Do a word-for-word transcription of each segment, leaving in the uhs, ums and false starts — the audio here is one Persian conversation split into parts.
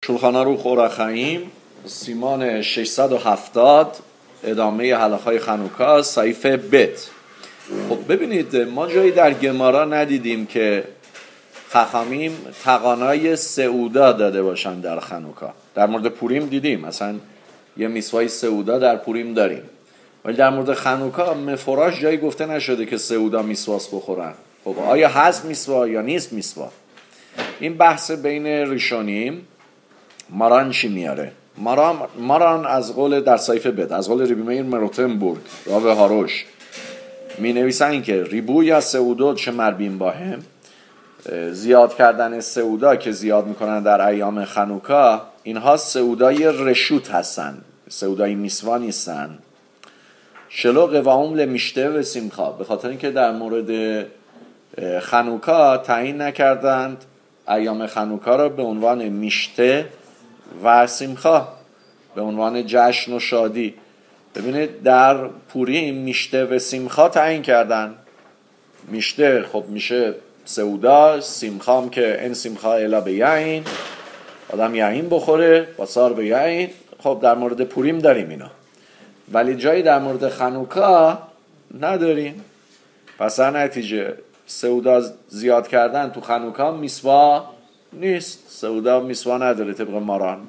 شولخان عروخ اور خیم سیمان ششصد و هفتاد ادامه حلقه‌های خانوکا صحیفه بت. خب ببینید ما جایی در گمارا ندیدیم که خخامیم تقانای سعودا داده باشن در خانوکا. در مورد پوریم دیدیم مثلا یه میسوای سعودا در پوریم داریم، ولی در مورد خانوکا مفراش جایی گفته نشده که سعودا میسواس بخورن. خب آیا هست میسوا یا نیست میسوا؟ این بحث بین ریشونیم. ماران چی میاره؟ ماران, ماران از قول در صحیفه بد از قول ریبیمیر مروتنبورگ راوه هاروش می نویسن که ریبوی از سعودات چه مربیم باهم، زیاد کردن سعودا که زیاد میکنن در ایام خانوکا، اینها سعودای رشوت هستن، سعودای میسوا نیستن. شلو قوام لمیشته و سیمخا، به خاطر اینکه در مورد خانوکا تعیین نکردند ایام خانوکا را به عنوان میشته و سیمخا، به عنوان جشن و شادی. ببینید در پوریم میشته و سیمخا تعیین کردن. میشته خب میشه سعودا، سیمخا هم که ان سیمخا الا به یعین، آدم یعین بخوره باسار به یعین. خب در مورد پوریم داریم اینا، ولی جایی در مورد خانوکا نداریم. پس در نتیجه سعودا زیاد کردن تو خانوکا میسوا نیست، سعودا میسوا نداره طبق ماران.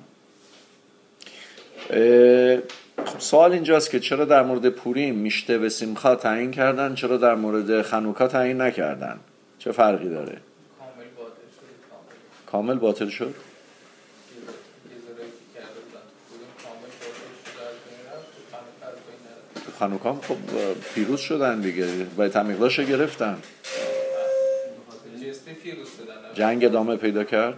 سوال اینجاست که چرا در مورد پوریم میشته و سیمخا تعیین کردن، چرا در مورد خانوکا تعیین نکردن؟ چه فرقی داره؟ کامل باطل شد. خانوکا خب پیروز شدن دیگه، باید تمیقلاشو گرفتن، جنگ ادامه پیدا کرد،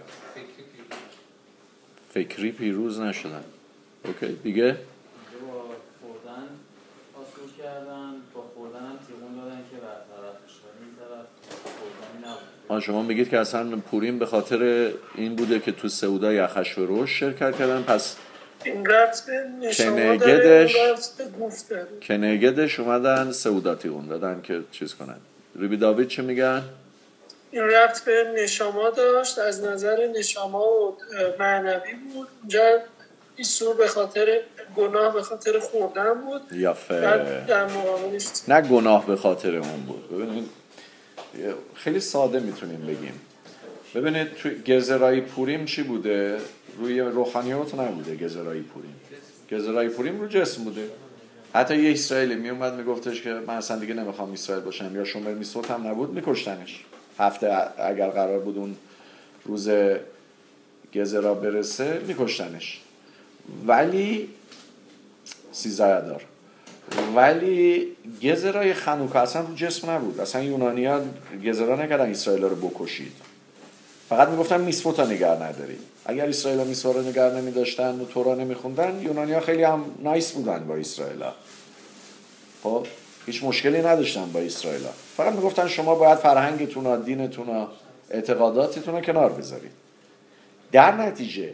فکری پیروز نشدن. اوکی دیگه با خوردن آسور کردن، با خوردن هم تیغون دادن که برطرف شد. این طرف خوردنی نبود. آن شما میگید که اصلا پوریم به خاطر این بوده که تو سعودای اخشوروش شرکت کردن، پس این رفت به نشما داره، این رفت به گفت داره. کنگدش اومدن سعودا تیغون دادن که چیز کنن. ریبی داوید چه میگن؟ این رفت به نشما داشت، از نظر نشما و معنوی بود. اونجا ایسور به خاطر گناه به خاطر خوردن بود. یافه. بعد در مقابلش نه گناه به خاطر اون بود. ببینید خیلی ساده میتونیم بگیم. ببینید توی گزرای پوریم چی بوده؟ روی روحانیات نبوده گزرای پوریم. گزرای پوریم رو جسم بوده. حتی یه اسرائیلی می اومد میگفتش که من اصلا دیگه نمیخوام اسرائیل باشم، یا شومر میسوت هم نبود میکشتنش. هفته اگر قرار بود اون روز گزرا برسه میکشتنش. ولی سیزده دار ولی گزرای خانوکا اصلا رو جسم نبود. اصلا یونانی ها گزرا نکردن اسرائیل رو بکشید، فقط میگفتن میسوت ها نگر ندارید. اگر اسرائیل ها میسوت رو نگر نمیداشتن و تورا نمیخوندن، یونانی ها خیلی هم نایس بودن با اسرائیل ها. خب هیچ مشکلی نداشتن با اسرائیل ها، فقط میگفتن شما باید فرهنگتون و دینتون و اعتقاداتتون رو کنار بذارید. در نتیجه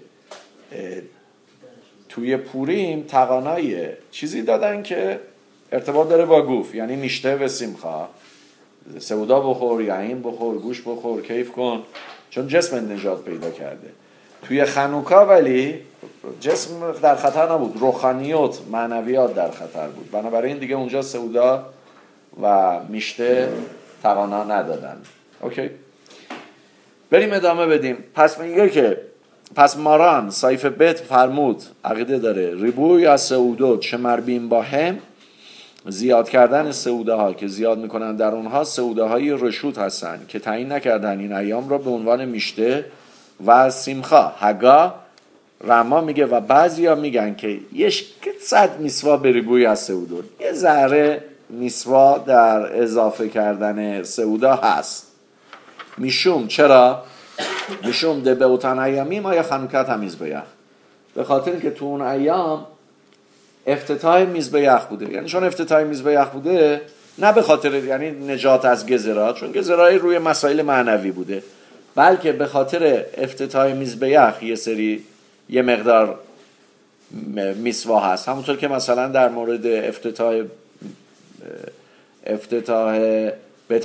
توی پوریم تقانای چیزی دادن که ارتباط داره با گوف، یعنی میشته و سیمخا، سعودا بخور، یعین بخور، گوش بخور، کیف کن، چون جسم نجات پیدا کرده. توی خانوکا ولی جسم در خطر نبود، روحانیات، معنویات در خطر بود. بنابراین دیگه اونجا سعودا و میشته تقانا ندادن. اوکی بریم ادامه بدیم. پس میگه که پس ماران صحیفه بت فرمود عقیده داره ریبوی از سعودات چه مربیم با هم، زیاد کردن سعوداها که زیاد میکنن در اونها سعوداهای رشوت هستن که تعیین نکردن این ایام را به عنوان میشته و سیمخا. هگا رما میگه و بعضیا میگن که یه صد میسوا به ریبوی از سعودات، یه ذره میسوا در اضافه کردن سعودا هست. میشوم چرا؟ میشوم ده به اوتن ایامی ما یا خانوکت هم میزبیخ، به خاطر که تو اون ایام افتتاح میزبیخ بوده. یعنی چون افتتاح میزبیخ بوده، نه به خاطر یعنی نجات از گزرات، چون گزرای روی مسائل معنوی بوده، بلکه به خاطر افتتاح میزبیخ یه سری یه مقدار میسوا هست. همونطور که مثلا در مورد افتتاح افتتاح بیت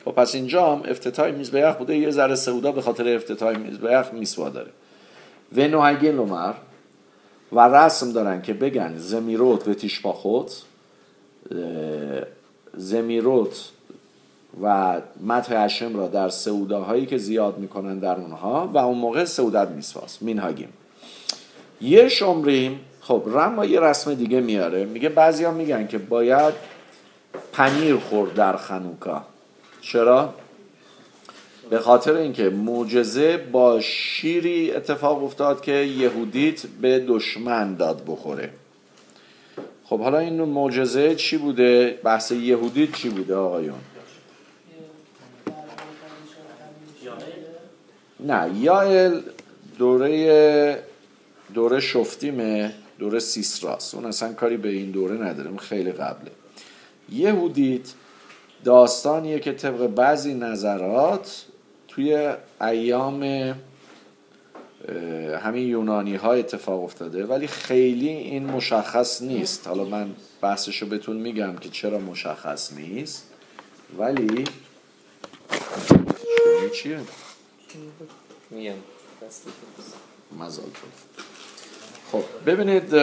خب پس اینجا هم افتتاح میزبخ بوده، یه ذره سعودا به خاطر افتتاح میزبخ میسوا داره. و نوهگل عمر و رسم دارن که بگن زمیروت و تیشپاخوت، زمیروت و مدح هشم را در سعوداهایی که زیاد میکنن در اونها و اون موقع سعودت میسواست مینهاگیم. یه شمریم. خب رما یه رسم دیگه میاره، میگه بعضی ها میگن که باید پنیر خورد در خنوکا. چرا؟ به خاطر اینکه معجزه با شیری اتفاق افتاد که یهودیت به دشمن داد بخوره. خب حالا این معجزه چی بوده؟ بحث یهودیت چی بوده آقایون؟ نه، یائل دوره دوره شفتیمه، دوره سیسراست، اون اصلا کاری به این دوره نداره، خیلی قبله. یهودیت داستانیه که طبق بعضی نظرات توی ایام همین یونانی ها اتفاق افتاده، ولی خیلی این مشخص نیست. حالا من بحثشو بهتون میگم که چرا مشخص نیست، ولی چیه؟ میگم دستی مزال بود. خب ببینید،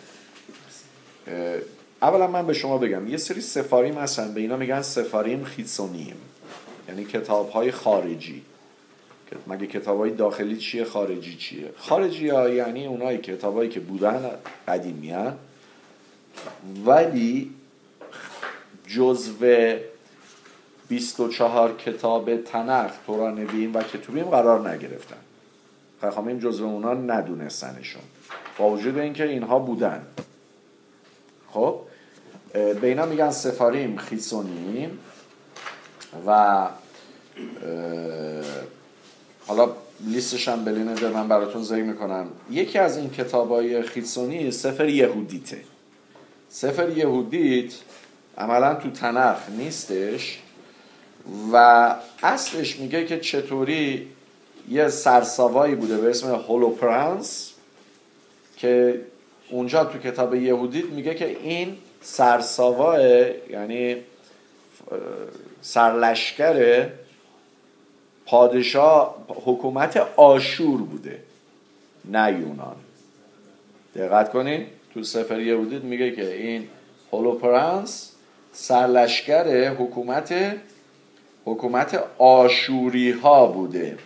اولا من به شما بگم یه سری سفاریم هستن، به اینا میگن سفاریم خیتسونیم، یعنی کتاب های خارجی. مگه کتاب های داخلی چیه، خارجی چیه؟ خارجی ها یعنی اونایی کتاب هایی که بودن قدیمی هن ولی جزو بیست و چهار کتاب تنخ، تورا، نویین و کتوبیم قرار نگرفتن. خیلی جزو اونا ندونستنشون با وجود اینکه اینها بودن. خب به اینا میگن سفاریم خیتسونیم. و حالا لیستش هم بلینده من براتون ذکر میکنم. یکی از این کتابای خیتسونی سفر یهودیته. سفر یهودیت عملا تو تنخ نیستش و اصلش میگه که چطوری یه سرساوایی بوده به اسم هولوپرنس که اونجا تو کتاب یهودیت میگه که این سرساواه، یعنی سرلشکر پادشاه حکومت آشور بوده، نه یونان. دقت کنین تو سفر یهودیت میگه که این هولوپرنس سرلشکر حکومت حکومت آشوری ها بوده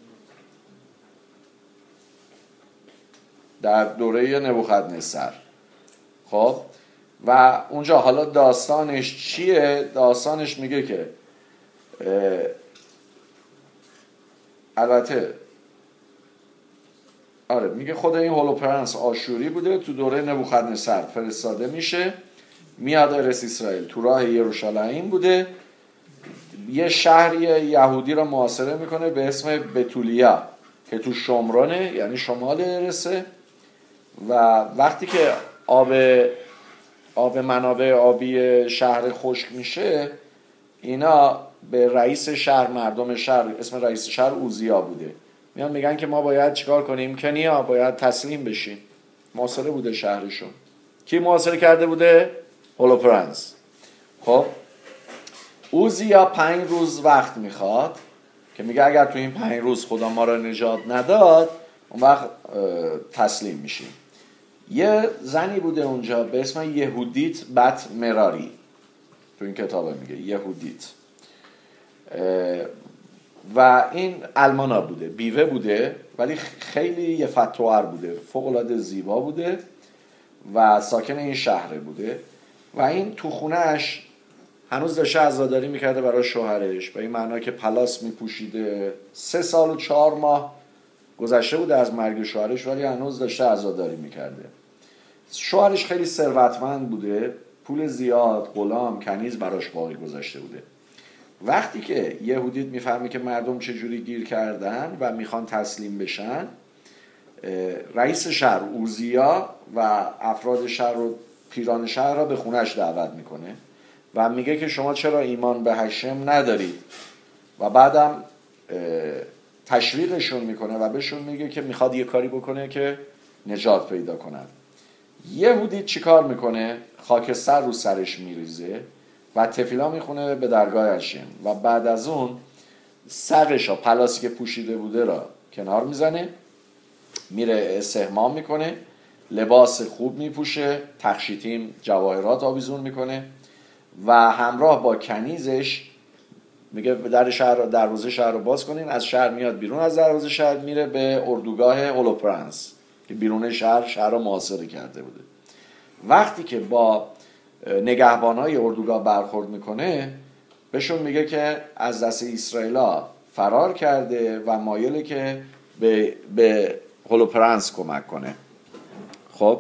در دوره نبوخدنصر. خب و اونجا حالا داستانش چیه؟ داستانش میگه که البته آره میگه خود این هولوپرنس آشوری بوده، تو دوره نبوخدنصر فرستاده میشه، میاد ارس اسرائیل، تو راه یروشلایم بوده، یه شهر یهودی رو محاصره میکنه به اسم بتولیا که تو شمرانه، یعنی شمال ارسه. و وقتی که آب آب منابع آبی شهر خشک میشه، اینا به رئیس شهر، مردم شهر، اسم رئیس شهر اوزیا بوده، میان میگن که ما باید چیکار کنیم؟ کنیا باید تسلیم بشیم. محاصره بوده شهرشون. کی محاصره کرده بوده؟ هولوپرنس. خب اوزیا پنج روز وقت میخواد که میگه اگر تو این پنج روز خدا ما را نجات نداد اون وقت تسلیم میشیم. یه زنی بوده اونجا به اسم یهودیت بت مراری، تو این کتابه میگه یهودیت، و این المانا بوده، بیوه بوده، ولی خیلی یه فتوار بوده، فوق‌العاده زیبا بوده و ساکن این شهره بوده. و این تو خونهش هنوز داشته عزاداری میکرده برای شوهرش، به این معنا که پلاس میپوشیده. سه سال و چهار ماه گذشته بوده از مرگ شوهرش ولی هنوز داشته عزاداری میکرده. شوهرش خیلی ثروتمند بوده، پول زیاد، غلام، کنیز براش باقی گذاشته بوده. وقتی که یهودیت میفهمی که مردم چجوری گیر کردن و میخوان تسلیم بشن، رئیس شهر اوزیا و افراد شهر و پیران شهر را به خونش دعوت میکنه و میگه که شما چرا ایمان به هشم ندارید؟ و بعدم تشویقشون میکنه و بهشون میگه که میخواد یه کاری بکنه که نجات پیدا کنن. یهودی چیکار میکنه؟ خاکستر رو سرش میریزه و تفیلا میخونه به درگاه هشم و بعد از اون سقش ها پلاسی که پوشیده بوده را کنار میزنه، میره استحمام میکنه، لباس خوب میپوشه، تخشیتیم جواهرات آویزون میکنه و همراه با کنیزش میگه در شهر دروازه شهر رو باز کنین. از شهر میاد بیرون، از دروازه شهر میره به اردوگاه هولوپرنس که بیرون شهر شهر رو محاصره کرده بوده. وقتی که با نگهبانای اردوگاه برخورد میکنه بهشون میگه که از دست اسرائیلا فرار کرده و مایله که به, به هولوپرنس کمک کنه. خب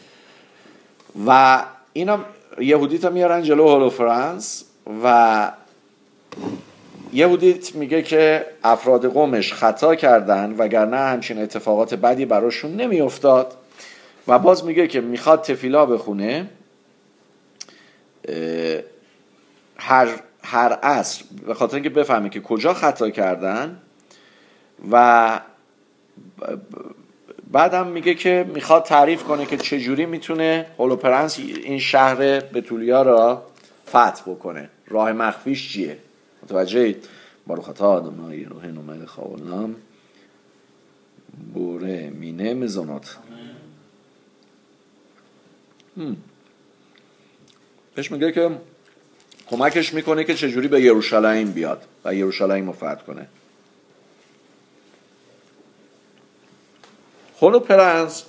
و اینا یهودیت ها میارن جلو هولوپرنس و یهودیت میگه که افراد قومش خطا کردن وگرنه همچین اتفاقات بدی براشون نمیافتاد و باز میگه که میخواد تفیلا بخونه هر هر عصر به خاطر اینکه بفهمه که کجا خطا کردن و بعدم میگه که میخواد تعریف کنه که چجوری میتونه هولوپرنس این شهر بتولیا را فتح بکنه، راه مخفیش چیه. متوجهید؟ باروختا آدمای روح نومد خوالام بوره مینه مزانات. بهش میگه که کمکش میکنه که چجوری به یروشلایم بیاد و یروشلایم رو فتح کنه. هولوپرنس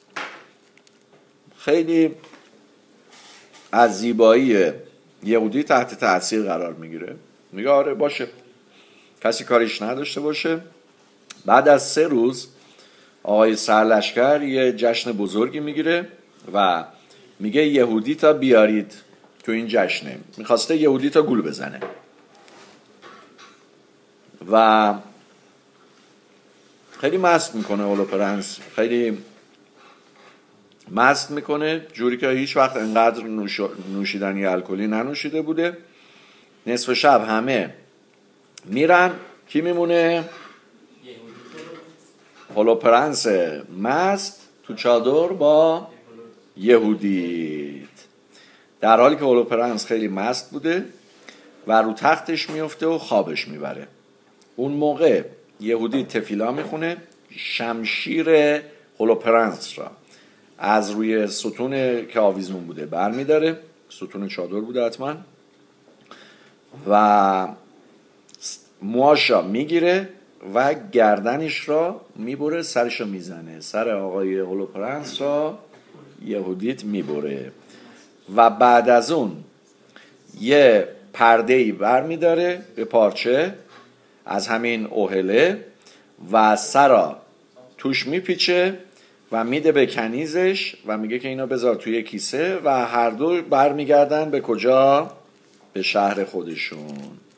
خیلی از زیبایی یهودی تحت تاثیر قرار میگیره. میگه آره باشه، کسی کاریش نداشته باشه. بعد از سه روز آقای سرلشکر یه جشن بزرگی میگیره و میگه یهودی تا بیارید تو این جشنه. میخواسته یهودی تا گول بزنه و خیلی مست میکنه هولوپرنس، خیلی مست میکنه جوری که هیچ وقت انقدر نوش... نوشیدنی الکلی ننوشیده بوده. نصف شب همه میرن، کی میمونه؟ هولوپرنس مست تو چادر با یهودیت، در حالی که هولوپرنس خیلی مست بوده و رو تختش میفته و خوابش میبره. اون موقع یهودی تفیلا میخونه، شمشیر هولوپرنس را از روی ستون که آویزون بوده بر میداره، ستون چادر بوده حتما، و موهاشا میگیره و گردنش را میبره، سرش را میزنه، سر آقای هولوپرنس را یهودیت میبره و بعد از اون یه پرده‌ای بر میداره به پارچه از همین اوهله و سرا توش میپیچه و میده به کنیزش و میگه که اینا بذار توی کیسه و هر دو برمیگردن به کجا؟ به شهر خودشون.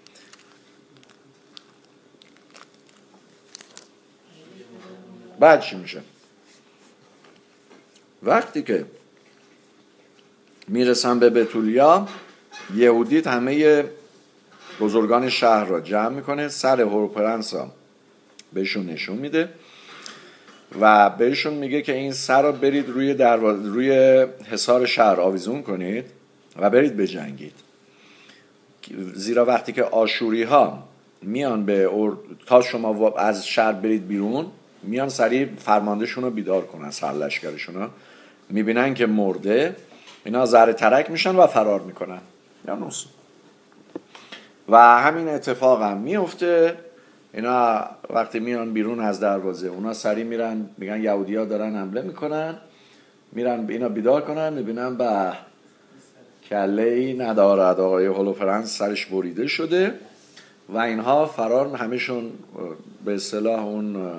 بعد چی میشه؟ وقتی که میرسن به بتولیا، یهودیت همه بزرگان شهر را جمع میکنه، سر هولوپرنس را بهشون نشون میده و بهشون میگه که این سر را برید روی درواز... روی حصار شهر آویزون کنید و برید بجنگید، زیرا وقتی که آشوری ها میان به اور... تا شما از شهر برید بیرون، میان سریع فرماندهشون رو بیدار کنن، سرلشکرشون رو میبینن که مرده، اینا ذره ترک میشن و فرار میکنن یا نوس. و همین اتفاق هم میفته. اینا وقتی میان بیرون از دروازه، اونا سریع میرن میگن یهودی ها دارن حمله میکنن، میرن اینا بیدار کنن، میبینن به کله‌ای ندارد، آقای هولوپرنس سرش بریده شده و اینها فرار، همشون به اصطلاح اون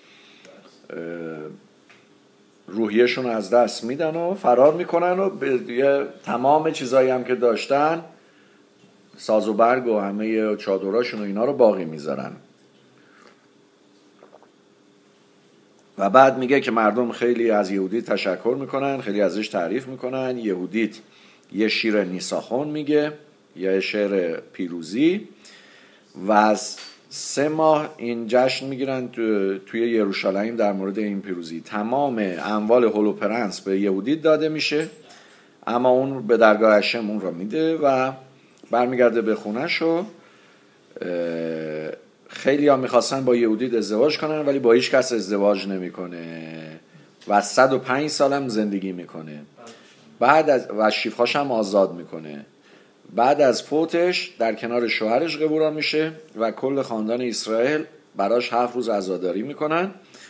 روحیشون از دست میدن و فرار میکنن و به تمام چیزایی هم که داشتن، ساز و برگ و همه چادراشون و اینا رو باقی میذارن. و بعد میگه که مردم خیلی از یهودیت تشکر میکنن، خیلی ازش تعریف میکنن. یهودیت یه شیر نیساخون میگه، یه شعر پیروزی، و از سه ماه این جشن میگیرن تو، توی یروشلایم در مورد این پیروزی. تمام اموال هولوپرنس به یهودیت داده میشه، اما اون به درگاه هشم اون را میده و برمیگرده به خونه‌ش و خیلی ها میخواستن با یهودی ازدواج کنن ولی با هیچ کس ازدواج نمیکنه و صد و پنج سالم زندگی میکنه. بعد از و شیفهاش هم آزاد میکنه. بعد از فوتش در کنار شوهرش قبورا میشه و کل خاندان اسرائیل براش هفت روز عزاداری میکنن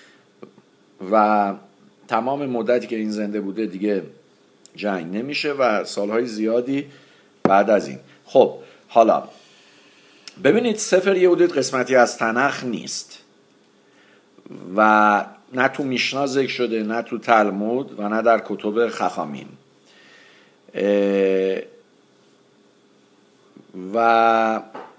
و تمام مدتی که این زنده بوده دیگه جنگ نمیشه و سالهای زیادی بعد از این. خب حالا ببینید سفر یهودیت قسمتی از تنخ نیست و نه تو میشنا ذکر شده، نه تو تلمود و نه در کتب خخامیم و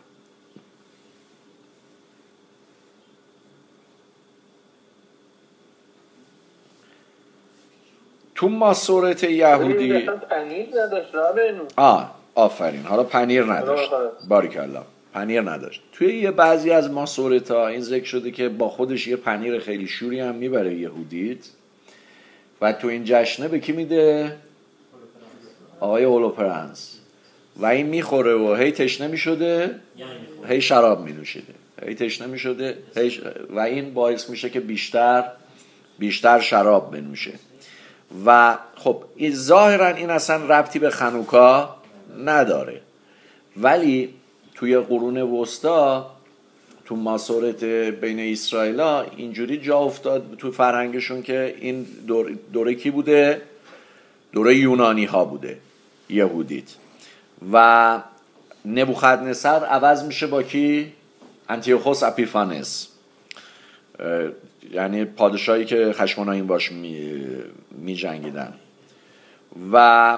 تو مسورت یهودی پنیر نداشت رابنو. آه آفرین، حالا پنیر نداشت، باریکالله پنیر نداشت. توی یه بعضی از مسورت ها این ذکر شده که با خودش یه پنیر خیلی شوری هم میبره یهودیت و تو این جشنه به کی میده؟ آقای هولوپرنس و این میخوره و هی تشنه میشده هی شراب مینوشیده، هی تشنه میشده هی ش... و این باعث میشه که بیشتر بیشتر شراب بنوشه و خب این ظاهرا این اصلا ربطی به خنوکا نداره ولی توی قرون وسطا تو مسورت بین اسرائیلا اینجوری جا افتاد تو فرهنگشون که این دور دوره کی بوده؟ دوره یونانی ها بوده یهودیت و نبوخدنصر عوض میشه با کی؟ انتیوخوس اپیفانس، یعنی پادشاهی که خشمناکین باش می, می جنگیدن و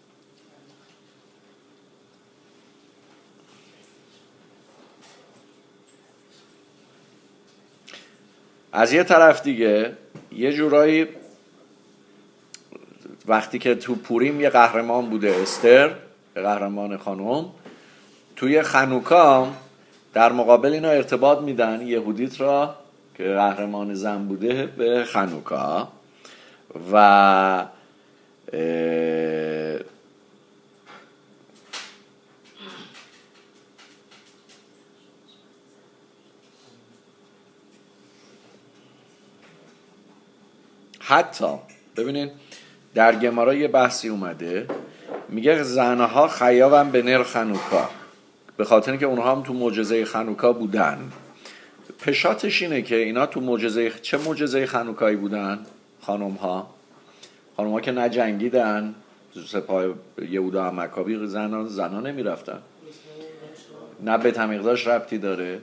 از یه طرف دیگه یه جورایی وقتی که تو پوریم یه قهرمان بوده استر، قهرمان خانم، توی خنوکا در مقابل اینا ارتباط میدن یهودیت را که قهرمان زن بوده به خنوکا و حتی ببینین در گمارا یه بحثی اومده میگه زنها خیابن به نر خنوکا به خاطر اینکه اونها هم تو معجزه خنوکا بودن. پشاتش اینه که اینا تو معجزه چه معجزه خنوکایی بودن؟ خانم ها خانم ها که نجنگیدن، سپاه یهودا هم مکابی زنان زنها نمی رفتن، نه به تمیقداش ربطی داره.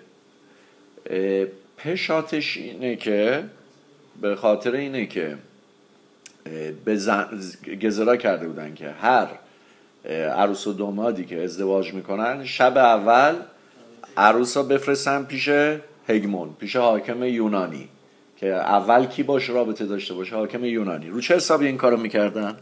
پشاتش اینه که به خاطر اینه که به زن... گزرا کرده بودن که هر عروس و دامادی که ازدواج میکنن شب اول عروس ها بفرستن پیش هگمون، پیش حاکم یونانی که اول کی باش رابطه داشته باشه؟ حاکم یونانی. رو چه حسابی این کارو میکردن؟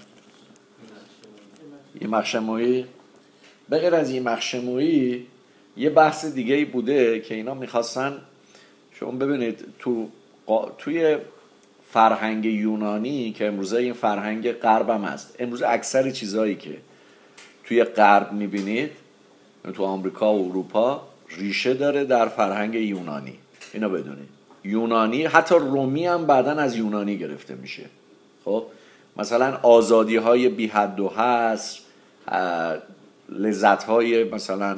یه مخشمویی. به غیر از این مخشمویی یه بحث دیگه ای بوده که اینا میخواستن، شما ببینید تو توی فرهنگ یونانی که امروزه این فرهنگ غرب هم هست، امروزه اکثر چیزایی که توی غرب میبینید تو آمریکا و اروپا ریشه داره در فرهنگ یونانی. اینو بدونید یونانی، حتی رومی هم بعدن از یونانی گرفته میشه. خب مثلا آزادی های بی حد و حصر، لذت های مثلا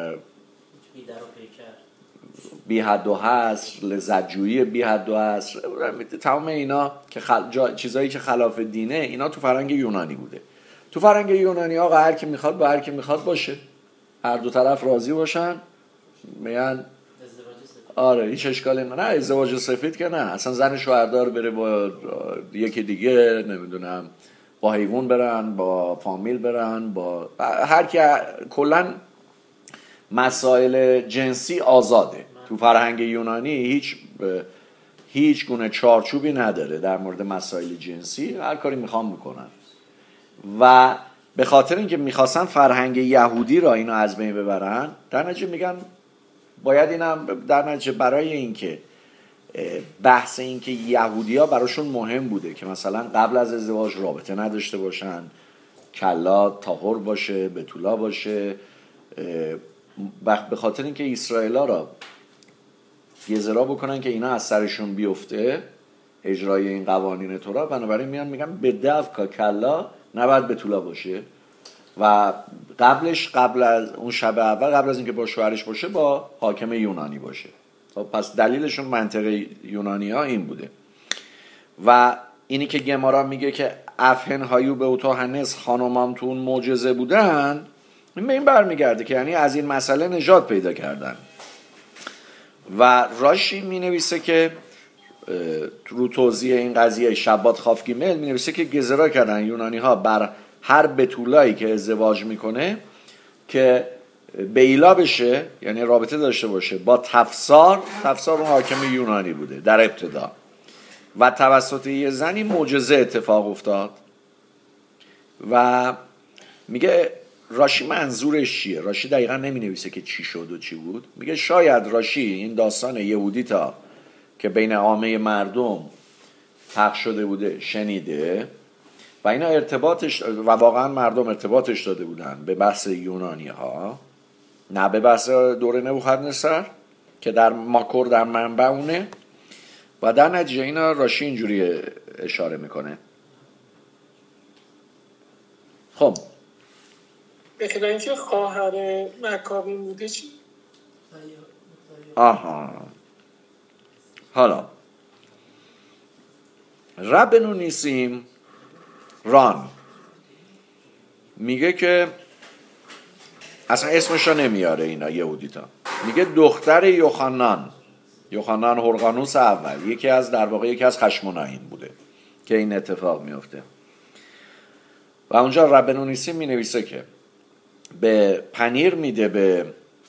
بی حد و حصر، لذت جویی بی حد و حصر، تمام اینا که خل... جا... چیزایی که خلاف دینه، اینا تو فرهنگ یونانی بوده. تو فرهنگ یونانی آقا هر کی میخواد با هر کی میخواد باشه، هر دو طرف راضی باشن، میگن آره هیچ اشکالی نه. نه ازدواج سفید که نه، اصلا زن شوهردار بره با یکی دیگه، نمیدونم با حیوان برن، با فامیل برن، با هر کی، کلا مسائل جنسی آزاده. تو فرهنگ یونانی هیچ هیچ گونه چارچوبی نداره در مورد مسائل جنسی، هر کاری میخوام میکنن. و به خاطر اینکه میخواستن فرهنگ یهودی را اینا از بین ببرن، در نتیجه میگن باید اینم در نتیجه برای اینکه بحث اینکه یهودی‌ها براشون مهم بوده که مثلا قبل از ازدواج رابطه نداشته باشن، کلا طاهر باشه، بتولا باشه، به خاطر اینکه اسرائیلا را گزرا بکنن که اینا از سرشون بیفته اجرای این قوانین تورا، بنابراین میان میگن به دفکا کلا نباید به طولا باشه و قبلش قبل از اون شب اول قبل از اینکه با شوهرش باشه با حاکم یونانی باشه. پس دلیلشون منطقه یونانی ها این بوده. و اینی که گمارا میگه که افهن هایو به اوتاهنس خانومام تو اون معجزه بودن، این به این برمیگرده که یعنی از این مسئله نجات پیدا کردن. و راشی می نویسه که رو توضیح این قضیه شبات خاف گیمل می نویسه که گزرا کردن یونانی ها بر هر بتولایی که ازدواج میکنه که بیلا بشه، یعنی رابطه داشته باشه با تفسار. تفسار اون حاکم یونانی بوده در ابتدا و توسط یه زنی معجزه اتفاق افتاد. و میگه راشی منظورش چیه؟ راشی دقیقا نمی نویسه که چی شد و چی بود. میگه شاید راشی این داستان یهودی تا که بین عامه مردم پخش شده بوده شنیده و اینا ارتباطش و واقعا مردم ارتباطش داده بودن به بحث یونانی ها، نه به بحث دوره نبوخدنصر که در ماکور در منبع اونه. و در نتیجه اینا راشی اینجوری اشاره میکنه. خب بخیده اینکه خواهر مکابین بوده چی؟ آها حالا ربنو نیسیم ران میگه که اصلا اسمش رو نمیاره اینا یهودیتا، میگه دختر یوحنان یوحنان هرقانوس اول، یکی از در واقع یکی از خشموناییم بوده که این اتفاق میفته. و اونجا ربنو نیسیم می نویسه که به پنیر میده به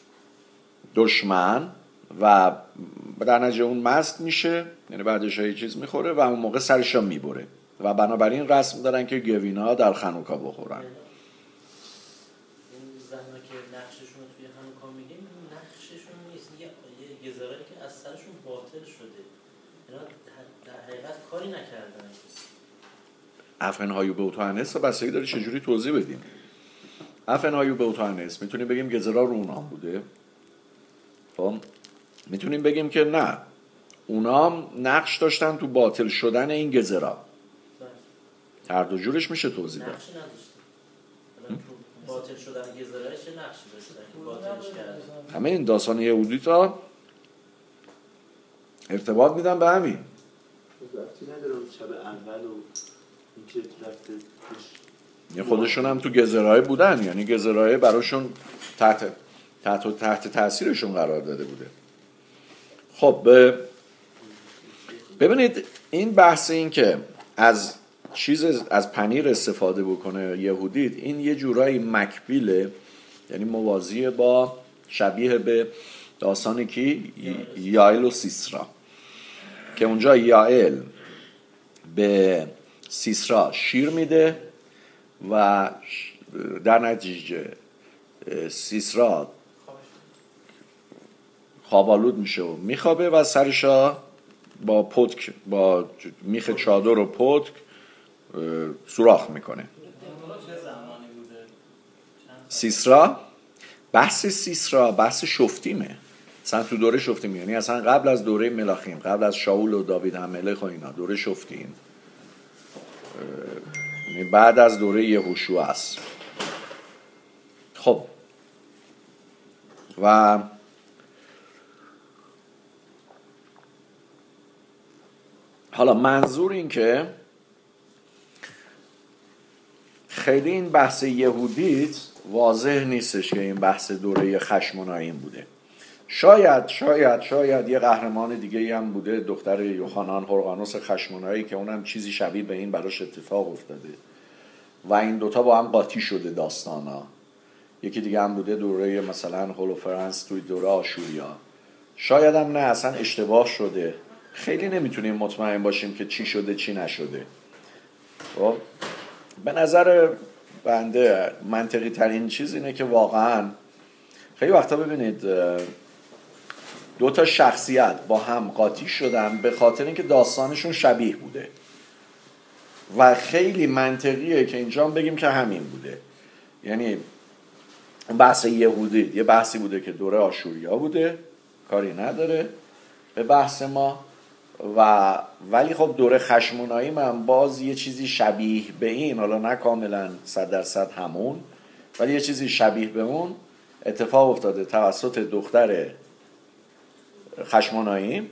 دشمن و در نتیجه اون مست میشه، یعنی بعدش یه چیز میخوره و اون موقع سرش رو میبره و بنابراین رسم دارن که گوینا در خانوکا بخورن. این زنها که نقششون رو توی خانوکا میگیم نقششون نیست، یه گزارایی که از سرشون باطل شده، اینا در حقیقت کاری نکردن. افنهایو به اوتانس بستگی داره چجوری توضیح بدیم. افنهایو به اوتانس میتونیم بگیم گزرا رو اونام بوده، خب میتونیم بگیم که نه اونام نقش داشتن تو باطل شدن این گزرا. هر دو جورش میشه توضیح داد. نقشی نداشتن باطل شدن گزرایش چه نقشی داشتن که باطلش کردن؟ همه این داستان یهودی تا ارتباط میدن به همین. وقتی نداره شب اول و اینکه رفته یه خودشون هم تو گزرهای بودن، یعنی گزرهای براشون تحت تحت تحت تاثیرشون قرار داده بوده. خب ببینید این بحث این که از چیز از پنیر استفاده بکنه یهودیت، این یه جورایی مکبیله، یعنی موازیه با شبیه به داستانی که یائل و سیسرا که اونجا یائل به سیسرا شیر میده و در نتیجه سیسرا خوابالود میشه و میخوابه و سرشا با پتک با میخ چادر و پتک سوراخ میکنه. سیسرا بحث سیسرا بحث شفتیمه، اصلا تو دوره شفتیم، یعنی اصلا قبل از دوره ملاخیم، قبل از شاول و داوید همملک و اینا دوره شفتیم، بعد از دوره یهوشوع است. خب و حالا منظور این که خیلی این بحث یهودیت واضح نیستش که این بحث دوره خشموناییم بوده. شاید شاید شاید یه قهرمان دیگه ای هم بوده، دختر یوحنان هرقانوس خشمونایی، که اونم چیزی شبیه به این براش اتفاق افتاده و این دوتا با هم قاطی شده داستانا. یکی دیگه هم بوده دوره مثلا هولوفرنس توی دوره آشوریا. شاید هم نه اصلا اشتباه شده، خیلی نمیتونیم مطمئن باشیم که چی شده چی نشده. خب به نظر بنده منطقی ترین چیز اینه که واقعا خیلی وقتا ببینید دو تا شخصیت با هم قاطی شدن به خاطر اینکه داستانشون شبیه بوده و خیلی منطقیه که اینجا بگیم که همین بوده. یعنی اون بحث یهودی یه بحثی بوده که دوره آشوریا بوده، کاری نداره به بحث ما. و ولی خب دوره خشمونایی من باز یه چیزی شبیه به این، حالا نه کاملا صد درصد همون، ولی یه چیزی شبیه به اون اتفاق افتاده توسط دختر خشمونایی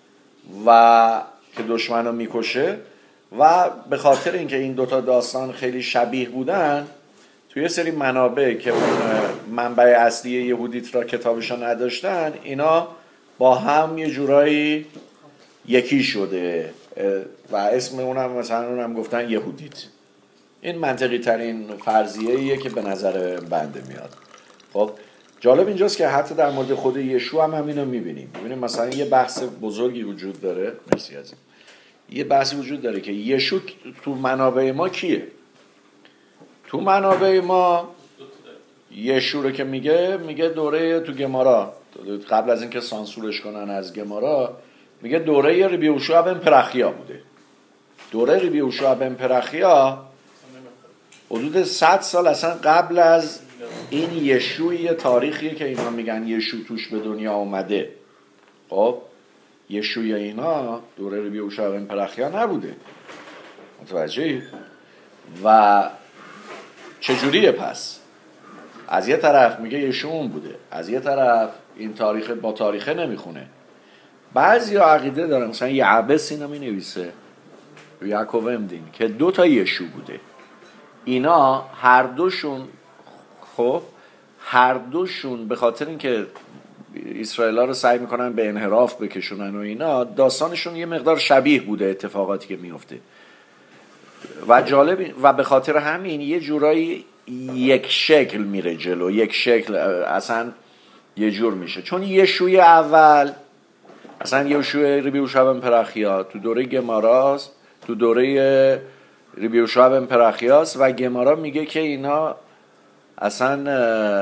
و که دشمن رو میکشه. و به خاطر اینکه این دوتا داستان خیلی شبیه بودن، توی یه سری منابع که اون منبع اصلی یهودیت را کتابشان نداشتن، اینا با هم یه جورایی یکی شده و اسم اونم مثلا اونم گفتن یهودیت. این منطقی ترین فرضیه ایه که به نظر بنده میاد. خب جالب اینجاست که حتی در مورد خود یشوع هم همینو میبینیم. ببینیم مثلا یه بحث بزرگی وجود داره، مرسی از این. یه بحثی وجود داره که یشوع تو منابع ما کیه؟ تو منابع ما یشوع رو که میگه میگه دوره تو گمارا، قبل از اینکه سانسورش کنن از گمارا، میگه دوره ربی یهوشع بن پرخیا بوده. دوره ربی یهوشع بن پرخیا حدود صد سال اصلا قبل از این یشوعی تاریخیه که اینا میگن یشوع توش به دنیا اومده. خب یشوع اینا دوره ربی یهوشع بن پرخیا نبوده. متوجهی؟ و چجوریه پس؟ از یه طرف میگه یشوع اون بوده، از یه طرف این تاریخ با تاریخه نمیخونه. بعضی ها عقیده دارن، مثلا یعبس اینا می نویسه یعقوب امدین که دو تا یشوع بوده. اینا هر دوشون خب هر دوشون به خاطر اینکه اسرائیل ها رو سعی میکنن به انحراف بکشونن و اینا، داستانشون یه مقدار شبیه بوده اتفاقاتی که میفته و جالب و به خاطر همین یه جورایی یک شکل میره جلو، یک شکل اصلا یه جور میشه. چون یشوع اول اصلا یشوع ربی یهوشع بن پرخیا تو دوره گماراست، تو دوره ربی یهوشع بن پرخیاست و گمارا میگه که اینا اصلا